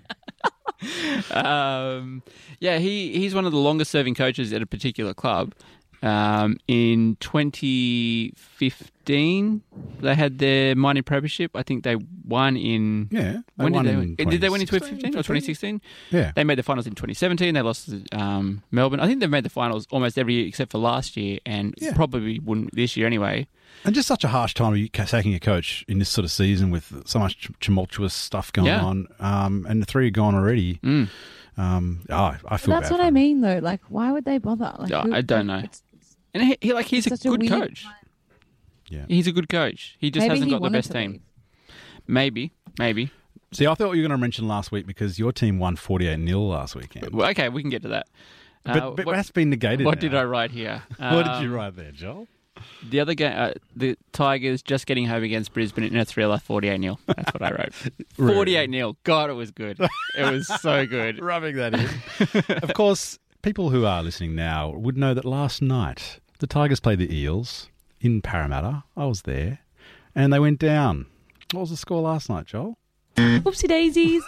Speaker 3: Um, yeah, he, he's one of the longest serving coaches at a particular club. Um, in twenty fifteen, they had their mining premiership. I think they won in.
Speaker 1: Yeah. they
Speaker 3: When did
Speaker 1: won
Speaker 3: they
Speaker 1: in
Speaker 3: win? Did they win in twenty
Speaker 1: twenty
Speaker 3: fifteen or twenty sixteen?
Speaker 1: Yeah.
Speaker 3: They made the finals in twenty seventeen. They lost to um, Melbourne. I think they've made the finals almost every year except for last year, and
Speaker 1: Yeah.
Speaker 3: probably wouldn't this year anyway.
Speaker 1: And just such a harsh time of you sacking a coach in this sort of season with so much tumultuous stuff going
Speaker 3: Yeah.
Speaker 1: on. Um, and the three are gone already.
Speaker 3: Mm.
Speaker 1: Um, oh, I
Speaker 5: But
Speaker 1: feel
Speaker 5: that's
Speaker 1: bad
Speaker 5: what
Speaker 1: for
Speaker 5: I
Speaker 1: them.
Speaker 5: mean, though. Like, why would they bother? Like,
Speaker 3: Yeah,
Speaker 5: who-
Speaker 3: I don't know.
Speaker 5: it's-
Speaker 3: And he, he like he's a
Speaker 5: it's such
Speaker 3: good
Speaker 5: weird
Speaker 3: coach.
Speaker 5: time.
Speaker 1: Yeah.
Speaker 3: He's a good coach. He just
Speaker 5: Maybe
Speaker 3: hasn't
Speaker 5: he
Speaker 3: got the
Speaker 5: wanted
Speaker 3: best
Speaker 5: to
Speaker 3: team.
Speaker 5: leave.
Speaker 3: Maybe, maybe.
Speaker 1: See, I thought you were going to mention last week because your team won forty-eight nil last weekend.
Speaker 3: Well, okay, we can get to that.
Speaker 1: But,
Speaker 3: Uh,
Speaker 1: but
Speaker 3: what
Speaker 1: that's been negated.
Speaker 3: what
Speaker 1: now.
Speaker 3: did I write here?
Speaker 1: What did
Speaker 3: Um,
Speaker 1: you write there, Joel?
Speaker 3: The other game, uh, the Tigers just getting home against Brisbane in a thriller, forty-eight nil. That's what I wrote. forty-eight nil. God, it was good. It was so good.
Speaker 1: Rubbing that in. Of course, people who are listening now would know that last night the Tigers played the Eels in Parramatta. I was there. And they went down. What was the score last night, Joel?
Speaker 2: Oopsie daisies.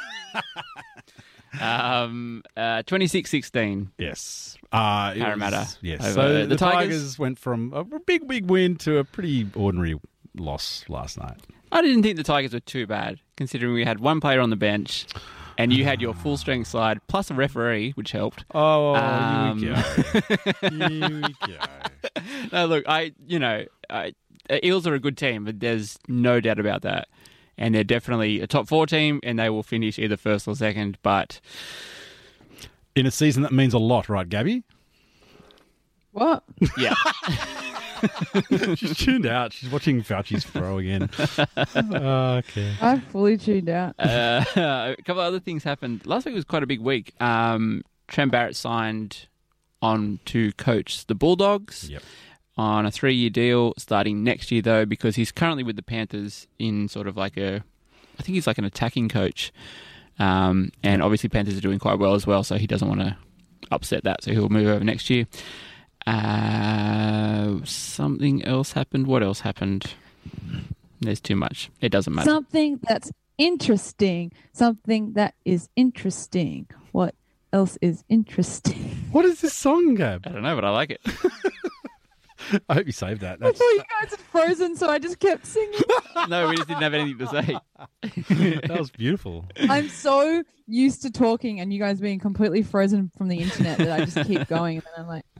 Speaker 3: Um, uh, twenty-six sixteen.
Speaker 1: Yes. Uh, it
Speaker 3: Parramatta
Speaker 1: was- yes.
Speaker 3: over
Speaker 1: So
Speaker 3: the
Speaker 1: the,
Speaker 3: Tigers.
Speaker 1: Tigers went from a big, big win to a pretty ordinary loss last night.
Speaker 3: I didn't think the Tigers were too bad, considering we had one player on the bench and you had your full strength side plus a referee, which helped.
Speaker 1: Oh,
Speaker 3: Um,
Speaker 1: here we go. Here we go.
Speaker 3: No, look, I, you know, I, uh, Eels are a good team, but there's no doubt about that. And they're definitely a top four team, and they will finish either first or second. But
Speaker 1: In a season that means a lot, right, Gabby?
Speaker 5: What?
Speaker 3: yeah,
Speaker 1: She's tuned out. She's watching Fauci's throw again. Okay.
Speaker 5: I'm fully tuned out.
Speaker 3: uh, a couple of other things happened. Last week was quite a big week. Um, Trent Barrett signed on to coach the Bulldogs.
Speaker 1: Yep.
Speaker 3: On a three-year deal starting next year, though, because he's currently with the Panthers in sort of like a, I think he's like an attacking coach. Um, and obviously Panthers are doing quite well as well, so he doesn't want to upset that, so he'll move over next year. Uh, something else happened. What else happened? There's too much. It doesn't matter.
Speaker 5: Something that's interesting. Something that is interesting. What else is interesting?
Speaker 1: What is this song, Gab?
Speaker 3: I don't know, but I like it.
Speaker 1: I hope you saved that.
Speaker 5: I
Speaker 1: That's,
Speaker 5: thought you guys had frozen, so I just kept singing.
Speaker 3: No, we just didn't have anything to say.
Speaker 1: that was beautiful.
Speaker 5: I'm so used to talking and you guys being completely frozen from the internet that I just keep going, and then I'm like,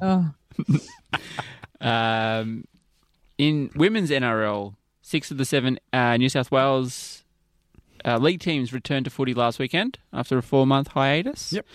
Speaker 5: oh.
Speaker 3: Um, in women's N R L, six of the seven uh, New South Wales uh, league teams returned to footy last weekend after a four-month hiatus.
Speaker 1: Yep.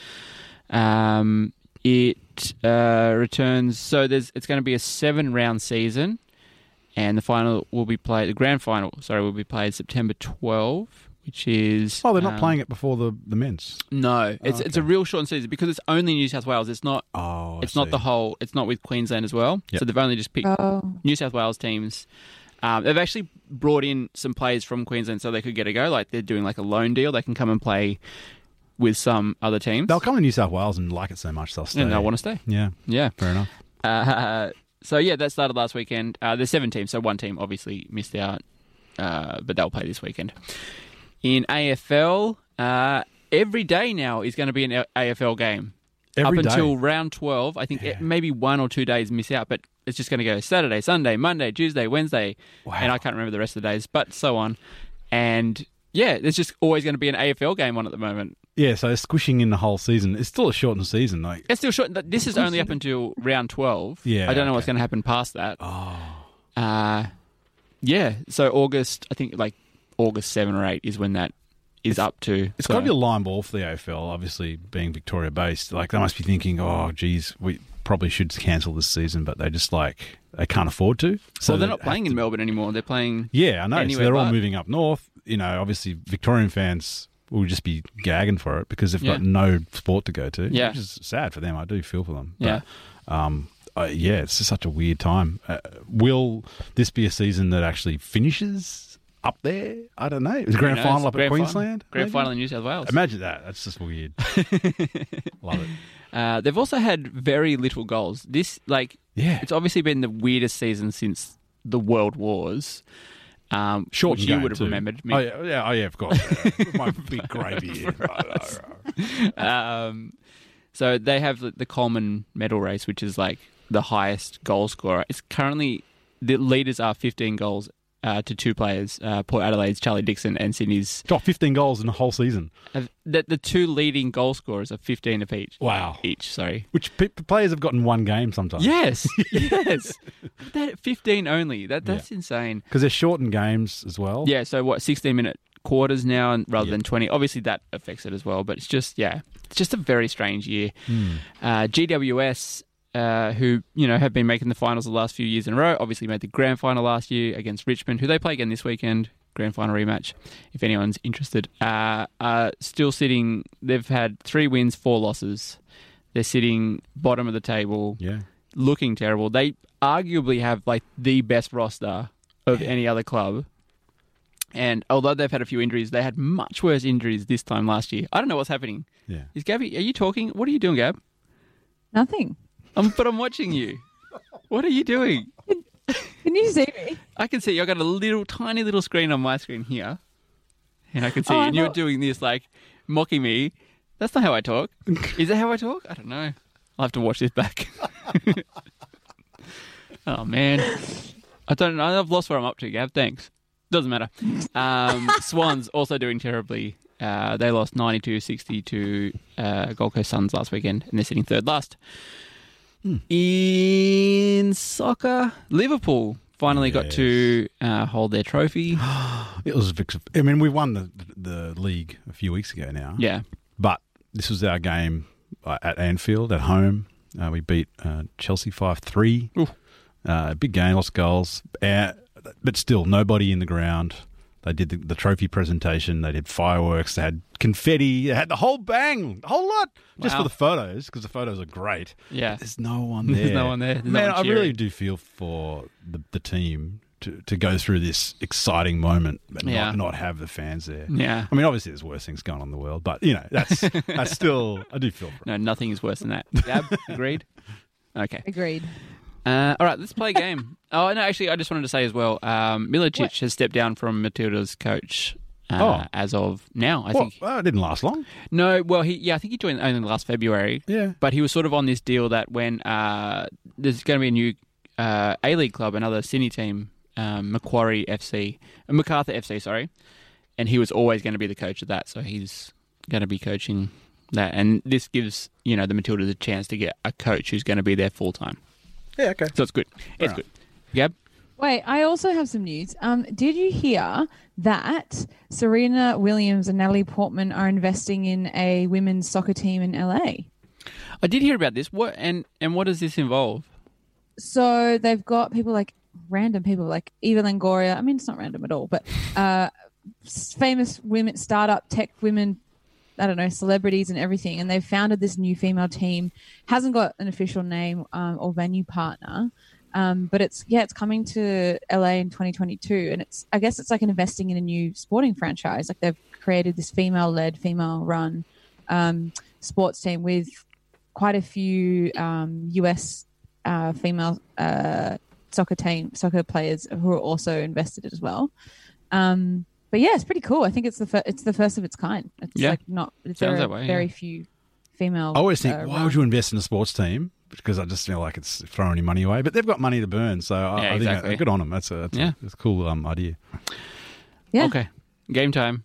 Speaker 3: Um, it uh, returns, so there's it's going to be a seven-round season, and the final will be played. The grand final, sorry, will be played September twelfth, which is
Speaker 1: Oh, they're not
Speaker 3: um,
Speaker 1: playing it before the, the men's.
Speaker 3: No, it's
Speaker 1: Oh,
Speaker 3: it's a
Speaker 1: okay.
Speaker 3: real short season because it's only New South Wales. It's not.
Speaker 1: Oh, I
Speaker 3: It's not
Speaker 1: see.
Speaker 3: the whole. It's not with Queensland as well.
Speaker 1: Yep.
Speaker 3: So they've only just picked
Speaker 5: Oh.
Speaker 3: New South Wales teams. Um, they've actually brought in some players from Queensland so they could get a go. Like they're doing like a loan deal. They can come and play with some other teams.
Speaker 1: They'll come to New South Wales and like it so much they'll stay.
Speaker 3: and they'll want to stay.
Speaker 1: Yeah,
Speaker 3: Yeah.
Speaker 1: fair enough.
Speaker 3: Uh, so yeah, that started last weekend. Uh, there's seven teams, so one team obviously missed out, uh, but they'll play this weekend. In A F L, uh, every day now is going to be an A F L game.
Speaker 1: Every
Speaker 3: Up
Speaker 1: day.
Speaker 3: until round twelve. I think
Speaker 1: Yeah.
Speaker 3: it, maybe one or two days miss out, but it's just going to go Saturday, Sunday, Monday, Tuesday, Wednesday,
Speaker 1: Wow.
Speaker 3: and I can't remember the rest of the days, but so on. And yeah, there's just always going to be an A F L game on at the moment.
Speaker 1: Yeah, so they're squishing in the whole season. It's still a shortened season. Like,
Speaker 3: It's still short. This is only up until round twelve.
Speaker 1: Yeah,
Speaker 3: I don't know
Speaker 1: okay.
Speaker 3: what's going to happen past that.
Speaker 1: oh,
Speaker 3: Uh, yeah, so August, I think like August seven or eight is when that is up to.
Speaker 1: it's
Speaker 3: so.
Speaker 1: got to be a line ball for the A F L. Obviously, being Victoria based, like they must be thinking, "Oh, geez, we probably should cancel this season," but they just like they can't afford to. So
Speaker 3: Well, they're
Speaker 1: they
Speaker 3: not
Speaker 1: have
Speaker 3: playing
Speaker 1: to-
Speaker 3: in Melbourne anymore. They're playing.
Speaker 1: Yeah, I know.
Speaker 3: anywhere
Speaker 1: so they're all
Speaker 3: but.
Speaker 1: moving up north. You know, obviously Victorian fans will just be gagging for it because they've got
Speaker 3: Yeah.
Speaker 1: no sport to go to.
Speaker 3: Yeah.
Speaker 1: Which is sad for them. I do feel for them.
Speaker 3: Yeah.
Speaker 1: But, um, uh, yeah, it's just such a weird time. Uh, will this be a season that actually finishes up there? I don't know. Is the grand
Speaker 3: Who knows?
Speaker 1: final up
Speaker 3: Grand
Speaker 1: at
Speaker 3: final.
Speaker 1: Queensland?
Speaker 3: Grand
Speaker 1: maybe?
Speaker 3: final in New South Wales.
Speaker 1: Imagine that. That's just weird. Love it.
Speaker 3: Uh, they've also had very little goals. This, like,
Speaker 1: Yeah.
Speaker 3: it's obviously been the weirdest season since the World Wars. Um,
Speaker 1: Short
Speaker 3: which
Speaker 1: and
Speaker 3: you
Speaker 1: game
Speaker 3: would have
Speaker 1: too.
Speaker 3: remembered. Me.
Speaker 1: Oh yeah, yeah, oh yeah, of course. Yeah. With my big grey beard.
Speaker 3: Um, so they have the, the Coleman medal race, which is like the highest goal scorer. It's currently the leaders are fifteen goals uh, to two players. Uh, Port Adelaide's Charlie Dixon and Sydney's.
Speaker 1: Got fifteen goals in the whole season.
Speaker 3: Uh, the, the two leading goal scorers are fifteen of each.
Speaker 1: Wow.
Speaker 3: Each, sorry.
Speaker 1: Which pe- players have gotten one game sometimes.
Speaker 3: Yes, yes. That fifteen only. That that's insane.
Speaker 1: Because they're shortened games as well.
Speaker 3: Yeah. So what? Sixteen minute quarters now, and rather
Speaker 1: Yeah.
Speaker 3: than twenty. Obviously, that affects it as well. But it's just yeah, it's just a very strange year.
Speaker 1: Hmm.
Speaker 3: Uh, G W S, uh, who you know have been making the finals the last few years in a row, obviously made the grand final last year against Richmond, who they play again this weekend. Grand final rematch, if anyone's interested. Uh, uh, still sitting. They've had three wins, four losses. They're sitting bottom of the table,
Speaker 1: Yeah.
Speaker 3: looking terrible. They arguably have like the best roster of any other club. And although they've had a few injuries, they had much worse injuries this time last year. I don't know what's happening.
Speaker 1: Yeah.
Speaker 3: Is Gabby? Are you talking? What are you doing, Gab?
Speaker 5: Nothing.
Speaker 3: Um, but I'm watching you. What are you doing?
Speaker 5: Can you see me?
Speaker 3: I can see you. I've got a little, tiny little screen on my screen here. And I can see
Speaker 5: Oh,
Speaker 3: you.
Speaker 5: I
Speaker 3: And you're
Speaker 5: thought-
Speaker 3: doing this, like, mocking me. That's not how I talk. Is that how I talk? I don't know. I'll have to watch this back. Oh, man. I don't know. I've lost where I'm up to, Gav. Thanks. Doesn't matter. Um, Swans also doing terribly. Uh, they lost ninety-two sixty to uh, Gold Coast Suns last weekend, and they're sitting third last.
Speaker 1: Hmm.
Speaker 3: In soccer, Liverpool finally got
Speaker 1: Yes.
Speaker 3: to uh, hold their trophy.
Speaker 1: It was. I mean, we won the the league a few weeks ago now.
Speaker 3: Yeah.
Speaker 1: But this was our game uh, at Anfield at home. Uh, we beat uh, Chelsea five three. Uh, big game, lots of goals. Uh, but still, nobody in the ground. They did the, the trophy presentation. They did fireworks. They had confetti. They had the whole bang, the whole lot, just
Speaker 3: Wow.
Speaker 1: for the photos, because the photos are great.
Speaker 3: Yeah.
Speaker 1: There's no one there.
Speaker 3: There's no one there. There's no
Speaker 1: Man,
Speaker 3: one
Speaker 1: I really
Speaker 3: cheering.
Speaker 1: do feel for the, the team to, to go through this exciting moment and
Speaker 3: Yeah.
Speaker 1: not, not have the fans there.
Speaker 3: Yeah.
Speaker 1: I mean, obviously, there's worse things going on in the world, but, you know, that's that's still, I do feel for it.
Speaker 3: No, nothing is worse than that. Gab, agreed? Okay.
Speaker 5: Agreed.
Speaker 3: Uh, all right, let's play a game. Oh, no, actually, I just wanted to say as well, um, Milicic
Speaker 5: What?
Speaker 3: has stepped down from Matilda's coach uh,
Speaker 1: Oh.
Speaker 3: as of now, I
Speaker 1: Well,
Speaker 3: think.
Speaker 1: well, it didn't last long.
Speaker 3: No, well, he yeah, I think he joined only last February.
Speaker 1: Yeah.
Speaker 3: But he was sort of on this deal that when uh, there's going to be a new uh, A-League club, another Sydney team, um, Macquarie F C, uh, MacArthur F C, sorry, and he was always going to be the coach of that, so he's going to be coaching that. And this gives, you know, the Matildas a chance to get a coach who's going to be there full-time.
Speaker 1: Yeah, okay.
Speaker 3: So it's good. It's
Speaker 1: All right.
Speaker 3: good. Gab?
Speaker 5: Wait, I also have some news. Um, did you hear that Serena Williams and Natalie Portman are investing in a women's soccer team in L A?
Speaker 3: I did hear about this. What and, and what does this involve?
Speaker 5: So they've got people like random people like Eva Longoria. I mean, it's not random at all, but uh, s- famous women, startup tech women, I don't know, celebrities and everything. And they've founded this new female team. Hasn't got an official name um, or venue partner. Um, but it's, yeah, it's coming to L A in twenty twenty-two. And it's, I guess it's like investing in a new sporting franchise. Like they've created this female led, female run um, sports team with quite a few um, U S uh, female uh, soccer team, soccer players who are also invested as well. Um, but yeah, it's pretty cool. I think it's the fir- it's the first of its kind. It's
Speaker 3: Yeah.
Speaker 5: like not
Speaker 3: Sounds
Speaker 5: there are
Speaker 3: that way,
Speaker 5: very
Speaker 3: yeah.
Speaker 5: few female.
Speaker 1: I always think,
Speaker 5: uh,
Speaker 1: why
Speaker 5: run-
Speaker 1: would you invest in a sports team? Because I just feel like it's throwing any money away. But they've got money to burn, so I,
Speaker 3: Yeah,
Speaker 1: I think
Speaker 3: exactly.
Speaker 1: uh, good on them. That's a, that's
Speaker 3: Yeah.
Speaker 1: a, that's a cool um, idea.
Speaker 5: Yeah.
Speaker 3: Okay. Game time.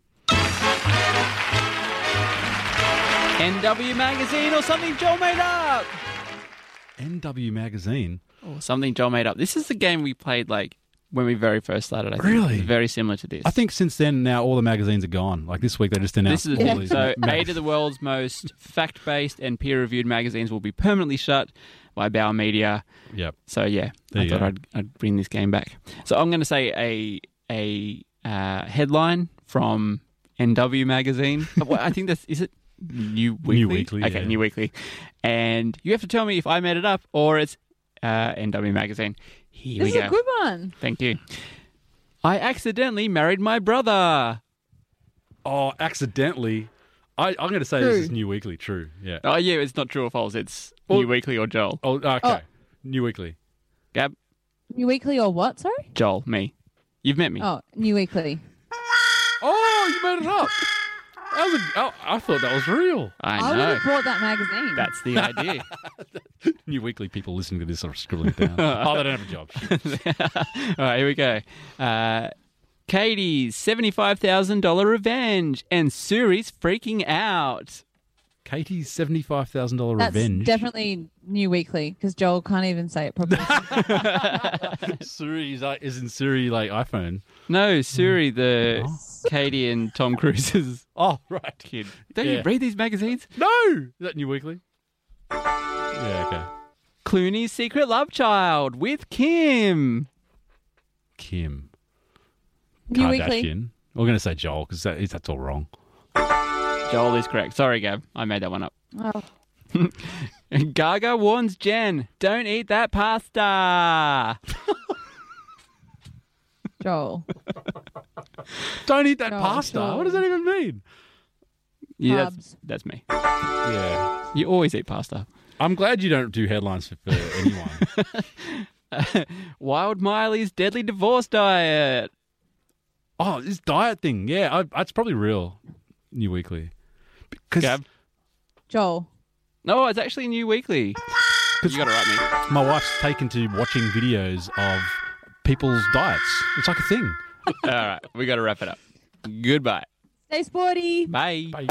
Speaker 3: N W Magazine or something Joel made up.
Speaker 1: N W Magazine.
Speaker 3: Or something Joel made up. This is the game we played like when we very first started. I think.
Speaker 1: Really?
Speaker 3: It's very similar to this.
Speaker 1: I think since then, now all the magazines are gone. Like this week, they just announced
Speaker 3: This is the
Speaker 1: all
Speaker 3: thing.
Speaker 1: these
Speaker 3: So,
Speaker 1: mag-
Speaker 3: eight of the world's most fact-based and peer-reviewed magazines will be permanently shut by Bauer Media.
Speaker 1: Yep.
Speaker 3: So, yeah,
Speaker 1: There
Speaker 3: I
Speaker 1: you
Speaker 3: thought
Speaker 1: go.
Speaker 3: I'd, I'd bring this game back. So, I'm going to say a a uh, headline from N W Magazine. Well, I think that's is it New Weekly?
Speaker 1: New Weekly,
Speaker 3: Okay,
Speaker 1: yeah.
Speaker 3: New Weekly. And you have to tell me if I made it up or it's uh, N W Magazine. Here
Speaker 5: This
Speaker 3: we
Speaker 5: is
Speaker 3: go.
Speaker 5: a good one.
Speaker 3: Thank you. I accidentally married my brother.
Speaker 1: Oh, accidentally. I, I'm going to say
Speaker 5: True.
Speaker 1: this is New Weekly. True. Yeah.
Speaker 3: Oh, yeah, it's not true or false. It's
Speaker 1: Well-
Speaker 3: New Weekly or Joel.
Speaker 1: Oh, okay.
Speaker 5: Oh.
Speaker 1: New Weekly.
Speaker 3: Gab,
Speaker 5: New Weekly or what? Sorry.
Speaker 3: Joel, me. You've met me.
Speaker 5: Oh, New Weekly.
Speaker 1: Oh, you made it up. That was a, oh, I thought that was real.
Speaker 3: I
Speaker 5: I would
Speaker 3: know.
Speaker 5: have brought that magazine.
Speaker 3: That's the idea.
Speaker 1: New Weekly people listening to this are scribbling it down. Oh, they don't have a job.
Speaker 3: All right, here we go. Uh, Katie's seventy-five thousand dollars revenge and Suri's freaking out.
Speaker 1: Katie's seventy-five thousand dollars
Speaker 5: That's
Speaker 1: revenge.
Speaker 5: definitely New Weekly because Joel can't even say it properly.
Speaker 1: Siri is, like, is in Siri like iPhone.
Speaker 3: No, Suri, the
Speaker 1: Oh.
Speaker 3: Katie and Tom Cruise's
Speaker 1: Oh, right.
Speaker 3: kid. Don't
Speaker 1: Yeah.
Speaker 3: you read these magazines?
Speaker 1: No! Is that New Weekly? Yeah, okay.
Speaker 3: Clooney's secret love child with Kim.
Speaker 1: Kim.
Speaker 5: New
Speaker 1: Kardashian.
Speaker 5: Weekly.
Speaker 1: We're going to say Joel because that, that's all wrong.
Speaker 3: Joel is correct. Sorry, Gab. I made that one up.
Speaker 5: Oh,
Speaker 3: Gaga warns Jen, don't eat that pasta.
Speaker 5: Joel.
Speaker 1: Don't eat that
Speaker 5: No,
Speaker 1: pasta.
Speaker 5: Joel.
Speaker 1: What does that even mean?
Speaker 3: Yeah, that's,
Speaker 5: Carbs.
Speaker 3: that's me.
Speaker 1: Yeah.
Speaker 3: You always eat pasta.
Speaker 1: I'm glad you don't do headlines for, for anyone.
Speaker 3: Wild Miley's Deadly Divorce Diet.
Speaker 1: Oh, this diet thing. Yeah, I, that's probably real. New Weekly. Because
Speaker 3: Gab?
Speaker 5: Joel.
Speaker 3: No, it's actually New Weekly. You got to write me.
Speaker 1: my wife's taken to watching videos of people's diets. It's like a thing.
Speaker 3: All right, we got to wrap it up. Goodbye.
Speaker 5: Stay sporty.
Speaker 3: Bye.
Speaker 1: Bye.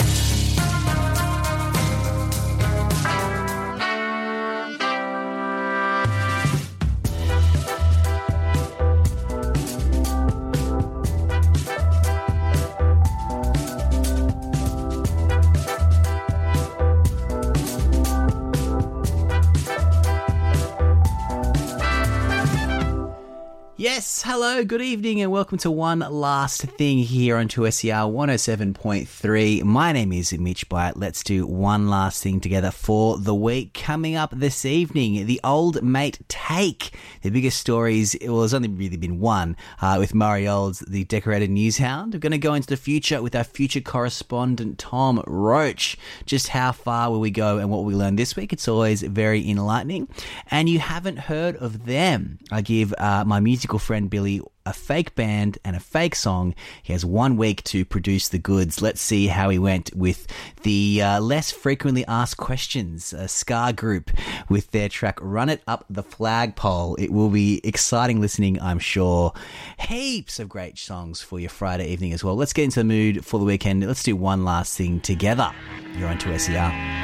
Speaker 7: Yes, hello, good evening, and welcome to One Last Thing here on two S E R one oh seven point three. My name is Mitch Byatt. Let's do one last thing together for the week. Coming up this evening, the Old Mate Take. The biggest stories, well, there's only really been one, uh, with Murray Olds, the decorated newshound. We're going to go into the future with our future correspondent, Tom Roach. Just how far will we go and what will we learn this week? It's always very enlightening. And you haven't heard of them. I give uh, my musical friend Billy a fake band and a fake song. He has one week to produce the goods. Let's see how he went with the uh, less frequently asked questions, a ska group with their track Run It Up the Flagpole. It will be exciting listening, I'm sure. Heaps of great songs for your Friday evening as well. Let's get into the mood for the weekend. Let's do one last thing together. You're on two S E R.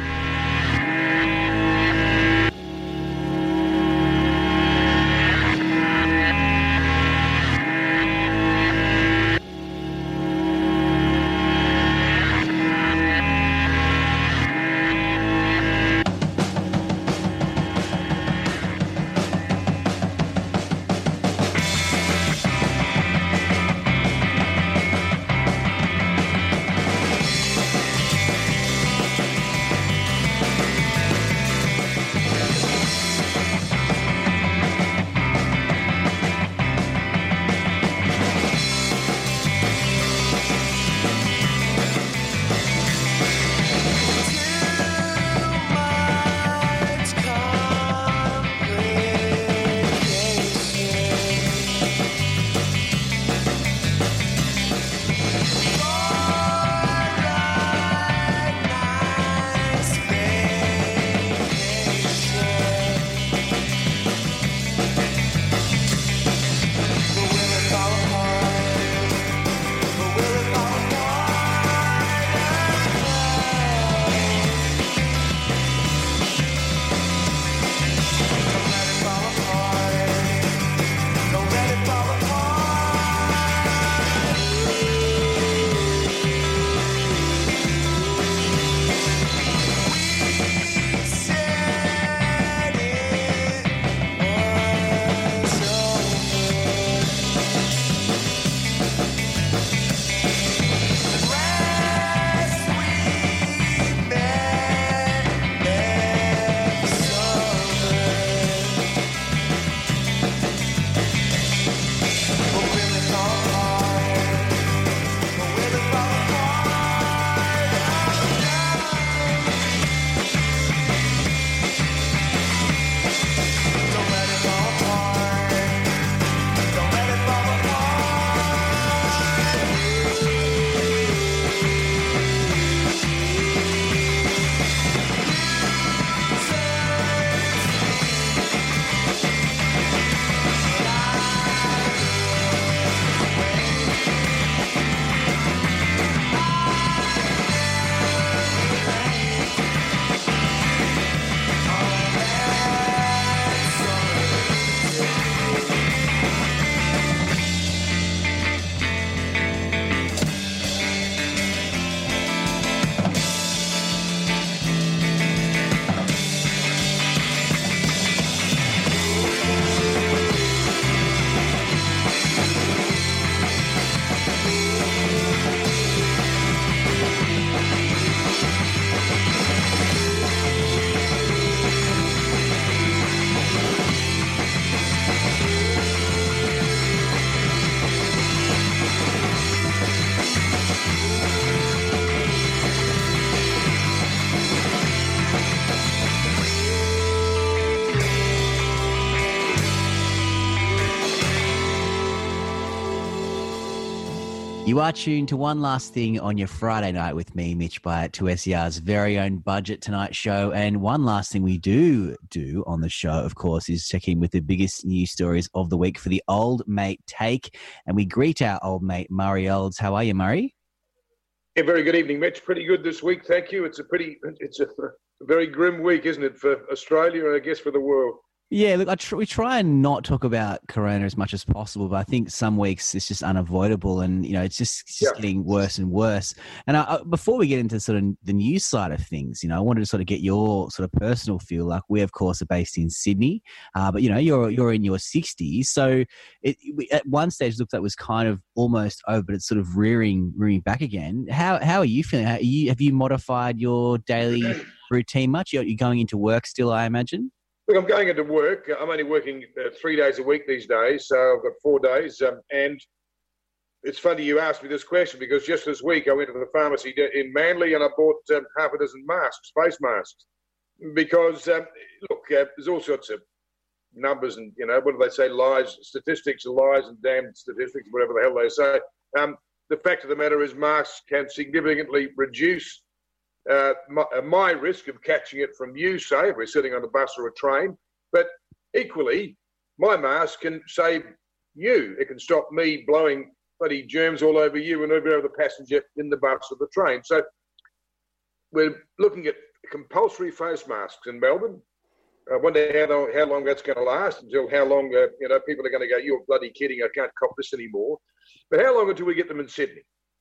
Speaker 7: You are tuned to One Last Thing on your Friday night with me, Mitch Byatt, two S E R's very own Budget Tonight show. And one last thing we do do on the show, of course, is check in with the biggest news stories of the week for the Old Mate Take. And we greet our old mate, Murray Olds. How are you, Murray?
Speaker 8: Yeah, very good evening, Mitch. Pretty good this week, thank you. It's a pretty, it's a very grim week, isn't it, for Australia and I guess for the world.
Speaker 7: Yeah, look, I tr- we try and not talk about Corona as much as possible, but I think some weeks it's just unavoidable, and you know it's just, it's just
Speaker 8: Yeah.
Speaker 7: getting worse and worse. And I, I, before we get into sort of the news side of things, you know, I wanted to sort of get your sort of personal feel. Like we, of course, are based in Sydney, uh, but you know, you're you're in your sixties, so it, it at one stage it looked like it was kind of almost over, but it's sort of rearing rearing back again. How how are you feeling? How, are you, have you modified your daily routine much? You're, you're going into work still, I imagine.
Speaker 8: Look, I'm going into work. I'm only working uh, three days a week these days, so I've got four days. Um, and it's funny you asked me this question because just this week I went to the pharmacy in Manly and I bought um, half a dozen masks, face masks. Because, um, look, uh, there's all sorts of numbers and, you know, what do they say, lies, statistics are lies and damned statistics, whatever the hell they say. Um, the fact of the matter is masks can significantly reduce Uh, my, uh, my risk of catching it from you, say, if we're sitting on a bus or a train. But equally, my mask can save you. It can stop me blowing bloody germs all over you and over the passenger in the bus or the train. So we're looking at compulsory face masks in Melbourne. I wonder how long, how long that's going to last, until how long uh, you know people are going to go, you're bloody kidding, I can't cop this anymore. But how long until we get them in Sydney?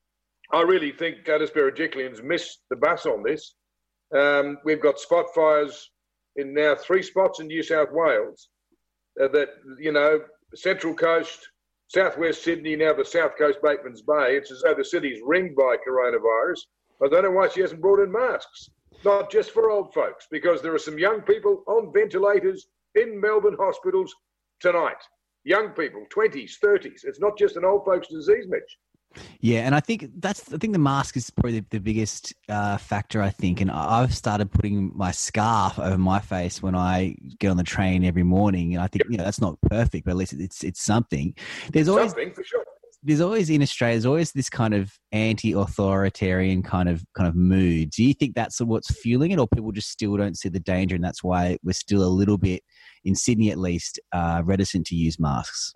Speaker 8: I really think Gladys Berejiklian's missed the bus on this. Um, we've got spot fires in now three spots in New South Wales. Uh, that, you know, the Central Coast, Southwest Sydney, now the South Coast, Bateman's Bay. It's as though the city's ringed by coronavirus. I don't know why she hasn't brought in masks. Not just for old folks, because there are some young people on ventilators in Melbourne hospitals tonight. Young people, twenties, thirties. It's not just an old folks' disease, Mitch.
Speaker 7: Yeah, and I think that's I think the mask is probably the, the biggest uh, factor, I think. And I've started putting my scarf over my face when I get on the train every morning. And I think, you know, that's not perfect, but at least it's it's something. There's always
Speaker 8: Something, for sure.
Speaker 7: There's always in Australia, there's always this kind of anti-authoritarian kind of kind of mood. Do you think that's what's fueling it, or people just still don't see the danger, and that's why we're still a little bit, in Sydney at least, uh, reticent to use masks?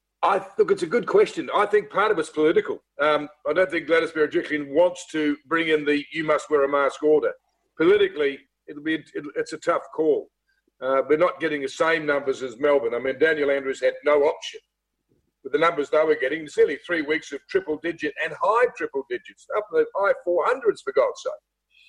Speaker 8: I look, it's a good question. I think part of it's political. Um, I don't think Gladys Berejiklian wants to bring in the "you must wear a mask" order. Politically, it'll be it, it's a tough call. Uh, we're not getting the same numbers as Melbourne. I mean, Daniel Andrews had no option with the numbers they were getting. It's nearly three weeks of triple-digit and high triple digits, up in the high four hundreds for God's sake.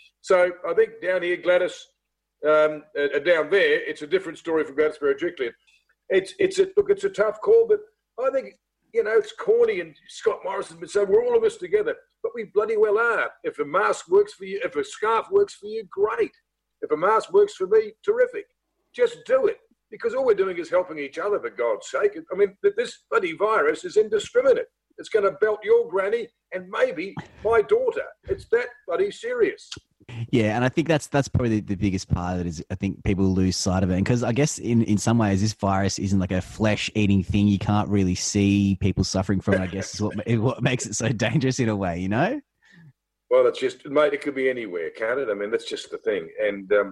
Speaker 8: So I think down here, Gladys, um, uh, down there, it's a different story for Gladys Berejiklian. It's it's a look, it's a tough call, but I think, you know, it's corny, and Scott Morrison would say, we're all of us together, but we bloody well are. If a mask works for you, if a scarf works for you, great. If a mask works for me, terrific. Just do it, because all we're doing is helping each other, for God's sake. I mean, this bloody virus is indiscriminate. It's going to belt your granny and maybe my daughter. It's that bloody serious.
Speaker 7: Yeah, and I think that's that's probably the, the biggest part of it is I think people lose sight of it. And because I guess in, in some ways this virus isn't like a flesh-eating thing. You can't really see people suffering from it, I guess, is what, what makes it so dangerous in a way, you know?
Speaker 8: Well, it's just, mate, it could be anywhere, can't it? I mean, that's just the thing. And um,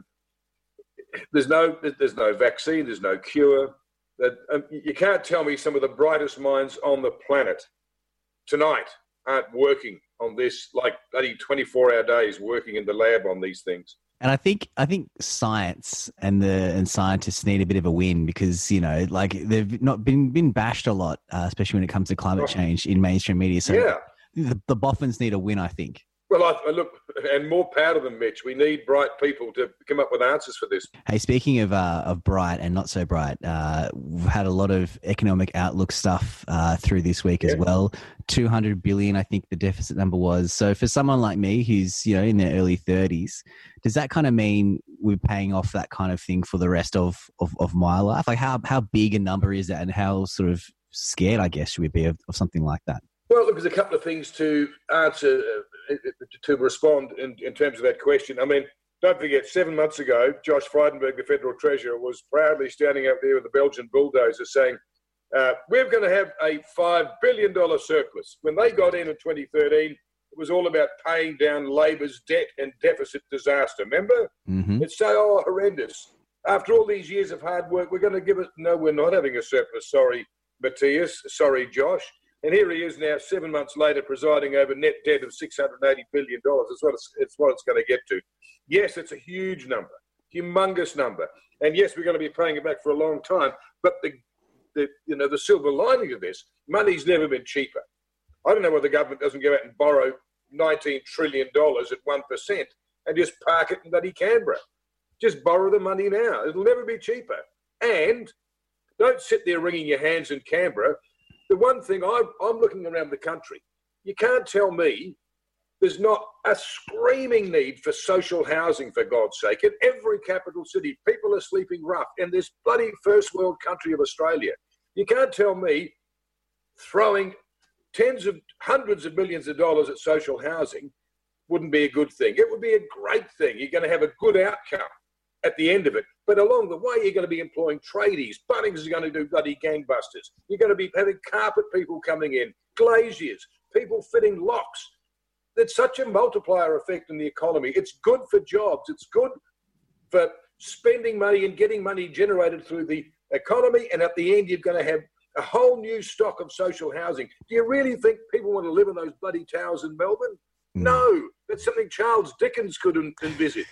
Speaker 8: there's no there's no vaccine, there's no cure. That um, you can't tell me some of the brightest minds on the planet tonight aren't working on this, like bloody twenty-four hour days working in the lab on these things.
Speaker 7: And I think I think science and the and scientists need a bit of a win because, you know, like they've not been been bashed a lot, uh, especially when it comes to climate change in mainstream media. So
Speaker 8: yeah.
Speaker 7: the, the boffins need a win, I think.
Speaker 8: Well, I, I look, and more power to them, Mitch. We need bright people to come up with answers for this.
Speaker 7: Hey, speaking of uh, of bright and not so bright, uh, we've had a lot of economic outlook stuff uh, through this week yeah. as well. two hundred billion, I think the deficit number was. So for someone like me who's, you know, in their early thirties, does that kind of mean we're paying off that kind of thing for the rest of, of, of my life? Like how, how big a number is that, and how sort of scared, I guess, should we be of, of something like that?
Speaker 8: Well, look, there's a couple of things to answer, uh, to respond in, in terms of that question. I mean, don't forget, seven months ago, Josh Frydenberg, the Federal Treasurer, was proudly standing out there with the Belgian bulldozer saying, Uh, we're going to have a five billion dollars surplus. When they got in in twenty thirteen, it was all about paying down Labor's debt and deficit disaster. Remember?
Speaker 7: Mm-hmm.
Speaker 8: It's so oh, horrendous. After all these years of hard work, we're going to give it. No, we're not having a surplus. Sorry, Matthias. Sorry, Josh. And here he is now, seven months later, presiding over net debt of six hundred eighty billion dollars. It's what it's, it's what it's going to get to. Yes, it's a huge number, humongous number. And yes, we're going to be paying it back for a long time. But the, the you know, the silver lining of this, money's never been cheaper. I don't know why the government doesn't go out and borrow nineteen trillion dollars at one percent and just park it in bloody Canberra. Just borrow the money now. It'll never be cheaper. And don't sit there wringing your hands in Canberra. The one thing I'm, I'm looking around the country, you can't tell me there's not a screaming need for social housing, for God's sake. In every capital city, people are sleeping rough in this bloody first world country of Australia. You can't tell me throwing tens of hundreds of millions of dollars at social housing wouldn't be a good thing. It would be a great thing. You're going to have a good outcome at the end of it. But along the way, you're going to be employing tradies. Bunnings is going to do bloody gangbusters. You're going to be having carpet people coming in, glaziers, people fitting locks. There's such a multiplier effect in the economy. It's good for jobs. It's good for spending money and getting money generated through the economy. And at the end, you're going to have a whole new stock of social housing. Do you really think people want to live in those bloody towers in Melbourne? Mm. No, that's something Charles Dickens could envisage.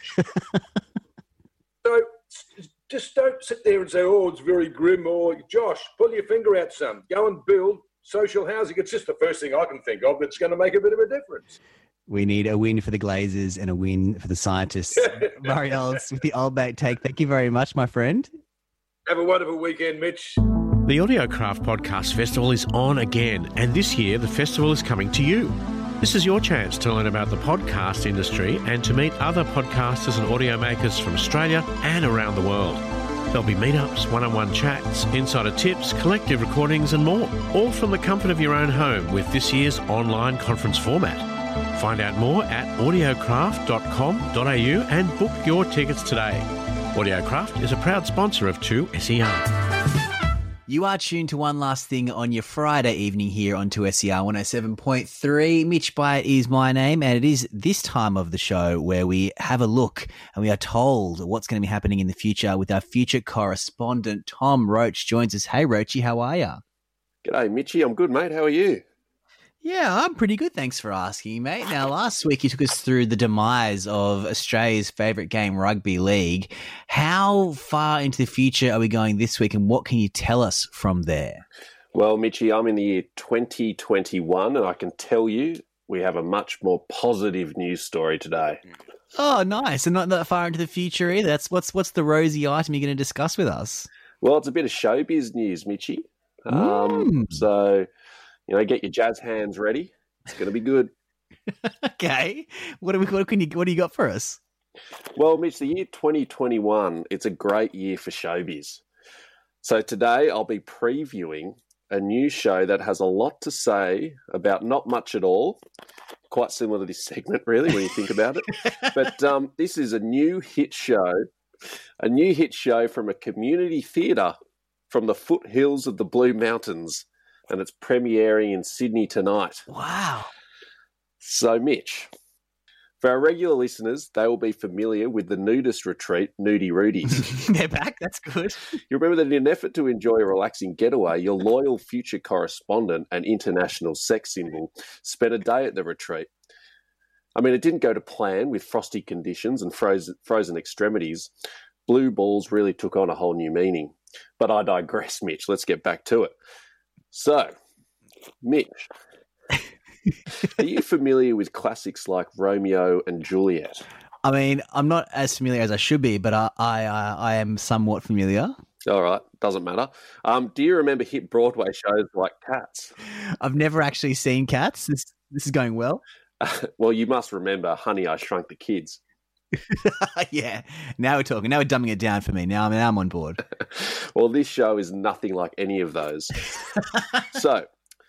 Speaker 8: So just don't sit there and say, oh, it's very grim, or Josh, pull your finger out, son. Go and build social housing. It's just the first thing I can think of that's going to make a bit of a difference.
Speaker 7: We need a win for the Glazers and a win for the scientists. Murray Ellis with the Old Mate Take. Thank you very much, my friend.
Speaker 8: Have a wonderful weekend, Mitch.
Speaker 9: The AudioCraft Podcast Festival is on again, and this year the festival is coming to you. This is your chance to learn about the podcast industry and to meet other podcasters and audio makers from Australia and around the world. There'll be meetups, one-on-one chats, insider tips, collective recordings and more, all from the comfort of your own home with this year's online conference format. Find out more at audiocraft dot com dot a u and book your tickets today. AudioCraft is a proud sponsor of two S E R.
Speaker 7: You are tuned to One Last Thing on your Friday evening here on two S E R one oh seven point three. Mitch Byatt is my name, and it is this time of the show where we have a look and we are told what's going to be happening in the future with our future correspondent. Tom Roach joins us. Hey, Roachy, how are you?
Speaker 10: G'day, Mitchy. I'm good, mate. How are you?
Speaker 7: Yeah, I'm pretty good. Thanks for asking, mate. Now, last week you took us through the demise of Australia's favourite game, rugby league. How far into the future are we going this week, and what can you tell us from there?
Speaker 10: Well, Mitchy, I'm in the year twenty twenty-one, and I can tell you we have a much more positive news story today.
Speaker 7: Oh, nice. And not that far into the future either. That's what's what's the rosy item you're going to discuss with us?
Speaker 10: Well, it's a bit of showbiz news, Mitchy. Um,
Speaker 7: Mm.
Speaker 10: So, you know, get your jazz hands ready. It's going to be good.
Speaker 7: Okay. What do we what can you what do you got for us?
Speaker 10: Well, Mitch, the year twenty twenty-one, it's a great year for showbiz. So today I'll be previewing a new show that has a lot to say about not much at all. Quite similar to this segment, really, when you think about it. But um, this is a new hit show, a new hit show from a community theatre from the foothills of the Blue Mountains, and it's premiering in Sydney tonight.
Speaker 7: Wow.
Speaker 10: So, Mitch, for our regular listeners, they will be familiar with the nudist retreat, Nudie Rudies.
Speaker 7: They're back. That's good.
Speaker 10: You remember that in an effort to enjoy a relaxing getaway, your loyal future correspondent and international sex symbol spent a day at the retreat. I mean, it didn't go to plan with frosty conditions and frozen, frozen extremities. Blue balls really took on a whole new meaning. But I digress, Mitch. Let's get back to it. So, Mitch, are you familiar with classics like Romeo and Juliet?
Speaker 7: I mean, I'm not as familiar as I should be, but I I, uh, I am somewhat familiar.
Speaker 10: All right, doesn't matter. Um, do you remember hit Broadway shows like Cats?
Speaker 7: I've never actually seen Cats. This this is going well.
Speaker 10: Well, you must remember Honey, I Shrunk the Kids.
Speaker 7: Yeah, now we're talking. Now we're dumbing it down for me. Now, now I'm on board.
Speaker 10: Well, this show is nothing like any of those. So,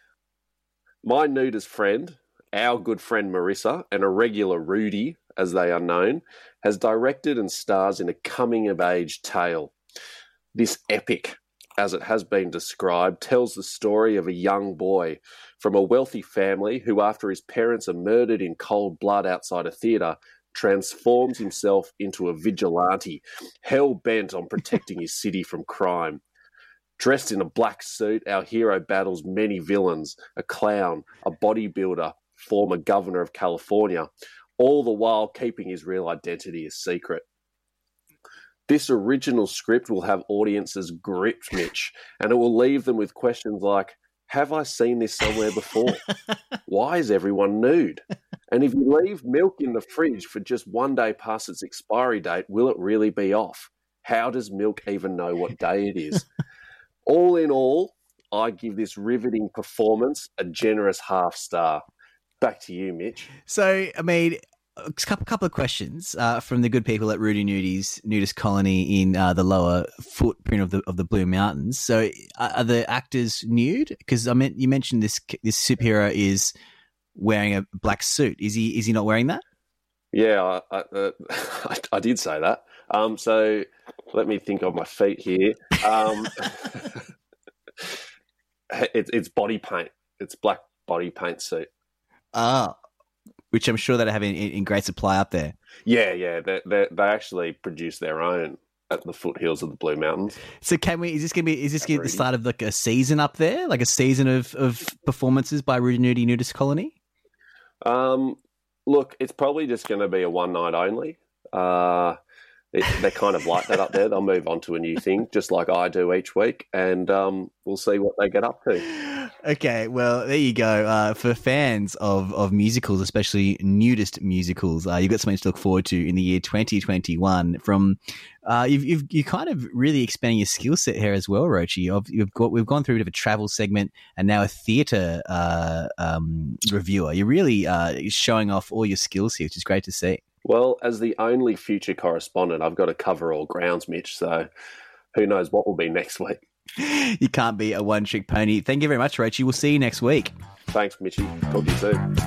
Speaker 10: my nudist friend, our good friend Marissa, and a regular Rudy, as they are known, has directed and stars in a coming-of-age tale. This epic as it has been described, tells the story of a young boy from a wealthy family who, after his parents are murdered in cold blood outside a theatre, transforms himself into a vigilante, hell-bent on protecting his city from crime. Dressed in a black suit, our hero battles many villains, a clown, a bodybuilder, former governor of California, all the while keeping his real identity a secret. This original script will have audiences gripped, Mitch, and it will leave them with questions like, have I seen this somewhere before? Why is everyone nude? And if you leave milk in the fridge for just one day past its expiry date, will it really be off? How does milk even know what day it is? All in all, I give this riveting performance a generous half star. Back to you, Mitch.
Speaker 7: So, I mean, a couple, couple of questions uh, from the good people at Rudy Nudi's nudist colony in uh, the lower footprint of the of the Blue Mountains. So, uh, are the actors nude? Because I mean, you mentioned this this superhero is wearing a black suit. Is he is he not wearing that?
Speaker 10: Yeah, I, uh, I, I did say that. Um, so let me think on my feet here. Um, it, it's body paint. It's black body paint suit.
Speaker 7: Ah, which I'm sure they have in, in great supply up there.
Speaker 10: Yeah, yeah. They, they they actually produce their own at the foothills of the Blue Mountains.
Speaker 7: So can we? Is this going to be? Is this gonna be the start of like a season up there? Like a season of, of performances by Rudy Nudi Nudist Colony?
Speaker 10: Um, look, it's probably just going to be a one night only. Uh, it, they're kind of like that up there. They'll move on to a new thing, just like I do each week, and um, we'll see what they get up to.
Speaker 7: Okay, well, there you go. Uh, for fans of, of musicals, especially nudist musicals, uh, you've got something to look forward to in the year twenty twenty-one. From uh, you've you've you kind of really expanding your skill set here as well, Rochi. You've, you've got we've gone through a bit of a travel segment and now a theatre uh, um, reviewer. You're really uh, showing off all your skills here, which is great to see.
Speaker 10: Well, as the only future correspondent, I've got to cover all grounds, Mitch. So who knows what will be next week.
Speaker 7: You can't be a one-trick pony. Thank you very much, Rochi. We'll see you next week.
Speaker 10: Thanks, Mitchy. Talk to you soon.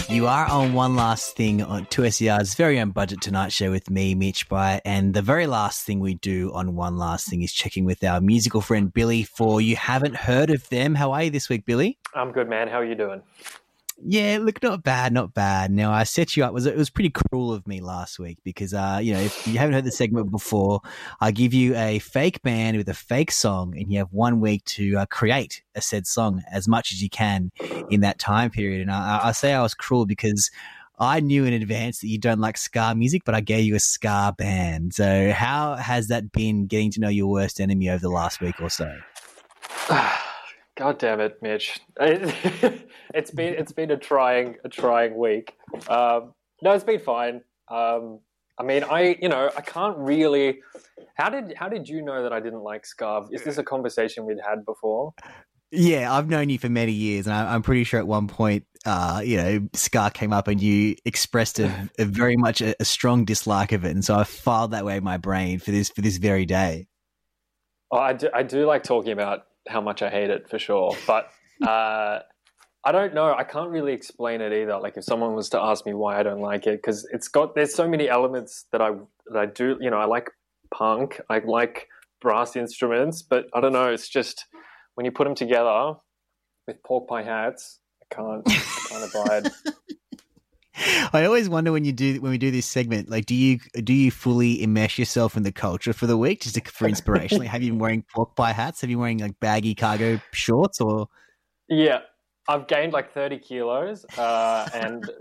Speaker 7: You are on One Last Thing on two S E R's very own Budget Tonight show with me, Mitch Byatt. And the very last thing we do on One Last Thing is checking with our musical friend Billy for You Haven't Heard of Them. How are you this week, Billy?
Speaker 11: I'm good, man. How are you doing?
Speaker 7: Yeah, look, not bad, not bad. Now, I set you up. It was, it was pretty cruel of me last week because, uh, you know, if you haven't heard the segment before, I give you a fake band with a fake song and you have one week to uh, create a said song as much as you can in that time period. And I, I say I was cruel because I knew in advance that you don't like ska music, but I gave you a ska band. So how has that been getting to know your worst enemy over the last week or so?
Speaker 11: God damn it, Mitch! It's been it's been a trying a trying week. Um, no, it's been fine. Um, I mean, I you know I can't really. How did how did you know that I didn't like ska? Is this a conversation we'd had before?
Speaker 7: Yeah, I've known you for many years, and I, I'm pretty sure at one point, uh, you know, ska came up, and you expressed a, a very much a, a strong dislike of it, and so I filed that way in my brain for this for this very day.
Speaker 11: Oh, I do, I do like talking about how much I hate it for sure, but uh, I don't know. I can't really explain it either. Like if someone was to ask me why I don't like it, because it's got there's so many elements that I that I do. You know, I like punk, I like brass instruments, but I don't know. It's just when you put them together with pork pie hats, I can't I can't abide.
Speaker 7: I always wonder when you do when we do this segment, like, do you do you fully immerse yourself in the culture for the week, just to, for inspiration? Like, have you been wearing pork pie hats? Have you been wearing like baggy cargo shorts? Or
Speaker 11: yeah, I've gained like thirty kilos, uh, and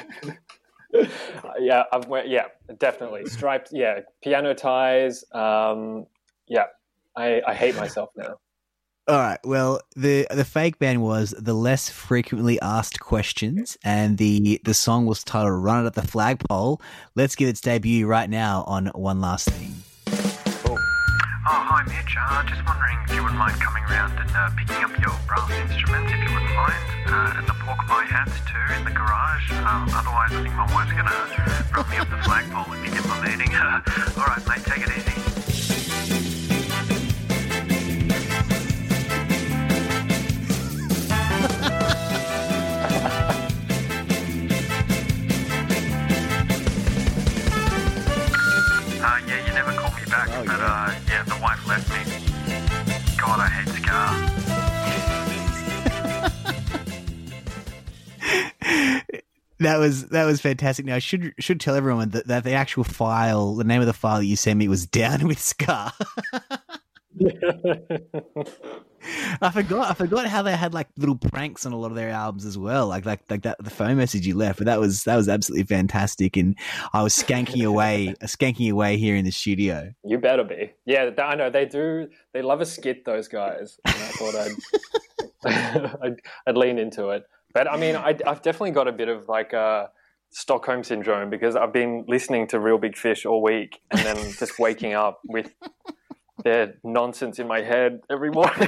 Speaker 11: yeah, I've wear, yeah, definitely striped, yeah, piano ties. Um, yeah, I, I hate myself now.
Speaker 7: All right. Well, the the fake band was The Less Frequently Asked Questions, and the, the song was titled Run It Up the Flagpole. Let's give its debut right now on One Last Thing.
Speaker 12: Oh, hi, Mitch. Uh, just wondering if you wouldn't mind coming around and uh, picking up your brass instruments, if you wouldn't mind, uh, and the pork pie hats too in the garage. Um, otherwise, I think my wife's going to run me up the flagpole if you get my meaning. All right, mate, take it easy. Uh, yeah, you never called me back, oh, but yeah. Uh, yeah, the wife left me. God, I hate ska.
Speaker 7: That was that was fantastic. Now I should should tell everyone that, that the actual file, the name of the file that you sent me was Down with Ska. I forgot. I forgot how they had like little pranks on a lot of their albums as well. Like like like that the phone message you left, but that was that was absolutely fantastic. And I was skanking away, skanking away here in the studio.
Speaker 11: You better be. Yeah, I know they do. They love a skit, those guys. And I thought I'd, I'd I'd lean into it. But I mean, I, I've definitely got a bit of like a Stockholm syndrome because I've been listening to Real Big Fish all week and then just waking up with their nonsense in my head every morning.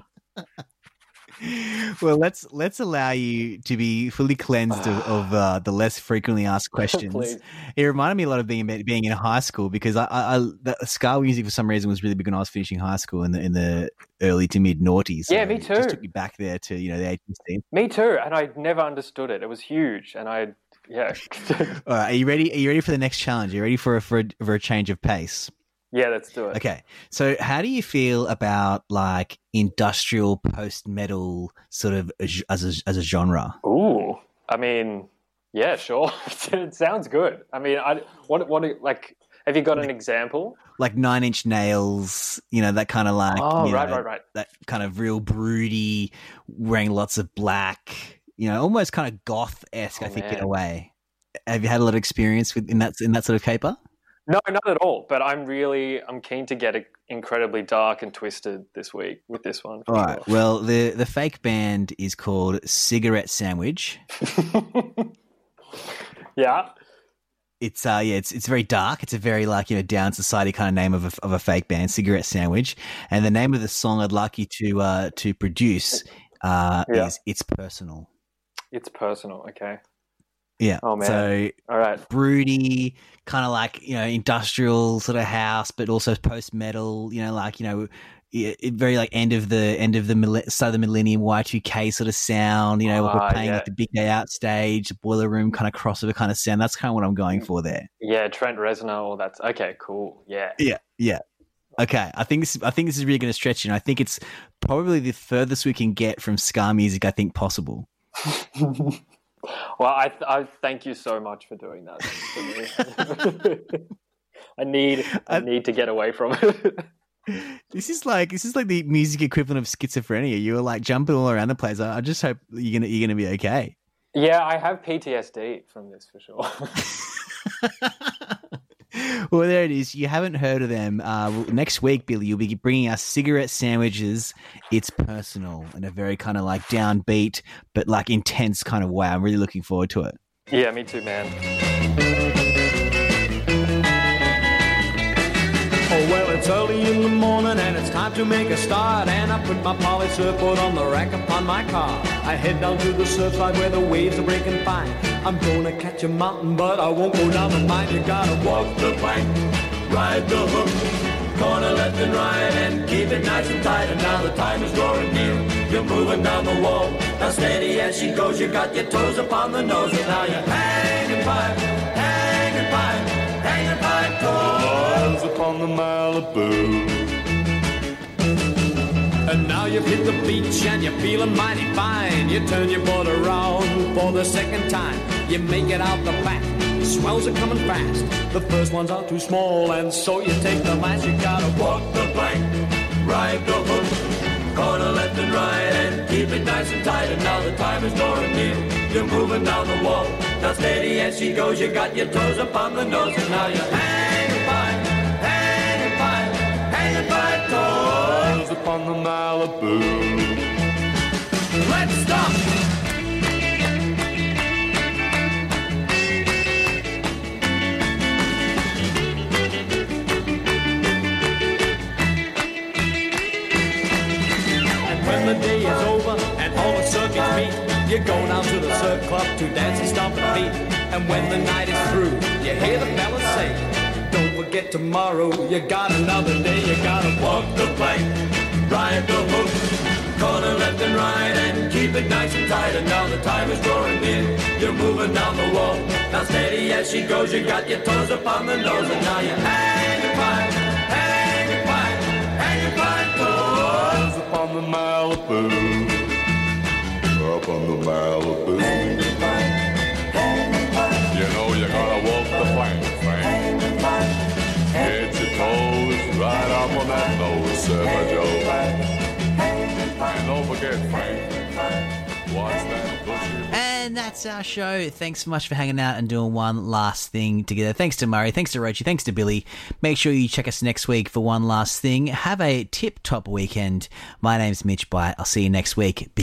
Speaker 7: Well, let's let's allow you to be fully cleansed of, of uh, the less frequently asked questions. It reminded me a lot of being being in high school because I, I, I the ska music for some reason was really big when I was finishing high school in the in the early to mid noughties. So
Speaker 11: yeah, me too.
Speaker 7: It just took me back there to you know the eighties.
Speaker 11: Me too, and I never understood it. It was huge, and I yeah.
Speaker 7: All right, are you ready? Are you ready for the next challenge? Are you ready for a, for a, for a change of pace?
Speaker 11: Yeah, let's do it.
Speaker 7: Okay. So how do you feel about like industrial post-metal sort of as a, as a genre?
Speaker 11: Ooh, I mean, yeah, sure. It sounds good. I mean, I what what like have you got an example?
Speaker 7: Like Nine Inch Nails, you know, that kind of like
Speaker 11: Oh,
Speaker 7: you
Speaker 11: right,
Speaker 7: know,
Speaker 11: right, right.
Speaker 7: that kind of real broody, wearing lots of black, you know, almost kind of goth-esque,
Speaker 11: Oh,
Speaker 7: I think,
Speaker 11: man.
Speaker 7: in a way. Have you had a lot of experience with in that in that sort of caper?
Speaker 11: No, not at all. But I'm really I'm keen to get it incredibly dark and twisted this week with this one.
Speaker 7: All right.
Speaker 11: Sure.
Speaker 7: Well, the the fake band is called Cigarette Sandwich.
Speaker 11: Yeah.
Speaker 7: It's uh yeah, it's it's very dark. It's a very like you know down society kind of name of a, of a fake band, Cigarette Sandwich. And the name of the song I'd like you to uh to produce uh
Speaker 11: Yeah.
Speaker 7: is It's Personal.
Speaker 11: It's personal. Okay.
Speaker 7: Yeah.
Speaker 11: Oh, man.
Speaker 7: So
Speaker 11: All right.
Speaker 7: broody, kind of like, you know, industrial sort of house, but also post metal, you know, like, you know, it, it very like end of the end of the millen- start of the millennium Y two K sort of sound, you know,
Speaker 11: Ah,
Speaker 7: we're playing
Speaker 11: yeah.
Speaker 7: like the Big Day Out stage, boiler room kind of crossover kind of sound. That's kind of what I'm going for there.
Speaker 11: Yeah, Trent Reznor, all that's okay, cool. Yeah.
Speaker 7: Yeah, yeah. Okay, I think this. I think this is really going to stretch you. And I think it's probably the furthest we can get from ska music. I think possible.
Speaker 11: Well, I I thank you so much for doing that for me. I need I need to get away from it.
Speaker 7: This is like this is like the music equivalent of schizophrenia. You were like jumping all around the place. I I just hope you're gonna you're gonna be okay.
Speaker 11: Yeah, I have P T S D from this for sure.
Speaker 7: Well, there it is. You haven't heard of them. Uh, next week, Billy, you'll be bringing us cigarette sandwiches. It's personal in a very kind of like downbeat, but like intense kind of way. I'm really looking forward to it.
Speaker 11: Yeah, me too, man.
Speaker 13: Oh, well, it's early in the morning and it's time to make a start. And I put my poly surfboard on the rack upon my car. I head down to the surfside where the waves are breaking fine. I'm gonna catch a mountain, but I won't go down the mine. You gotta walk the plank, ride the hook, corner left and right, and keep it nice and tight. And now the time is drawing near. You're moving down the wall. Now steady as she goes. You got your toes upon the nose, and now you're hanging by, hanging by, hanging by, toes upon the Malibu. And now you've hit the beach and you're feeling mighty fine. You turn your boat around for the second time. You make it out the back. Swells are coming fast. The first ones are too small, and so you take the last. You gotta walk the plank, ride the hook, corner left and right, and keep it nice and tight. And now the time is drawing near. You're moving down the wall. Now steady as she goes. You got your toes upon the nose, and now you're hanging by, hanging by, hanging by, toes upon the Malibu. Let's stop. When the day is over and all the circuits meet, you go down to the surf club to dance and stomp and beat. And when the night is through, you hear the fellas say, don't forget tomorrow, you got another day. You gotta walk the plank, ride the hook, corner left and right, and keep it nice and tight. And now the time is drawing near. You're moving down the wall. Now steady as she goes. You got your toes upon the nose, and now you're hanging by, hanging by, hanging by, toes upon the Malibu. Up on the Malibu.
Speaker 14: You know you gotta walk the plank, Frank. Get your toes right up on that nose, Surfer Joe. And don't forget, Frank, watch that bushy.
Speaker 7: And that's our show. Thanks so much for hanging out and doing one last thing together. Thanks to Murray. Thanks to Rochi. Thanks to Billy. Make sure you check us next week for one last thing. Have a tip-top weekend. My name's Mitch Bite. I'll see you next week.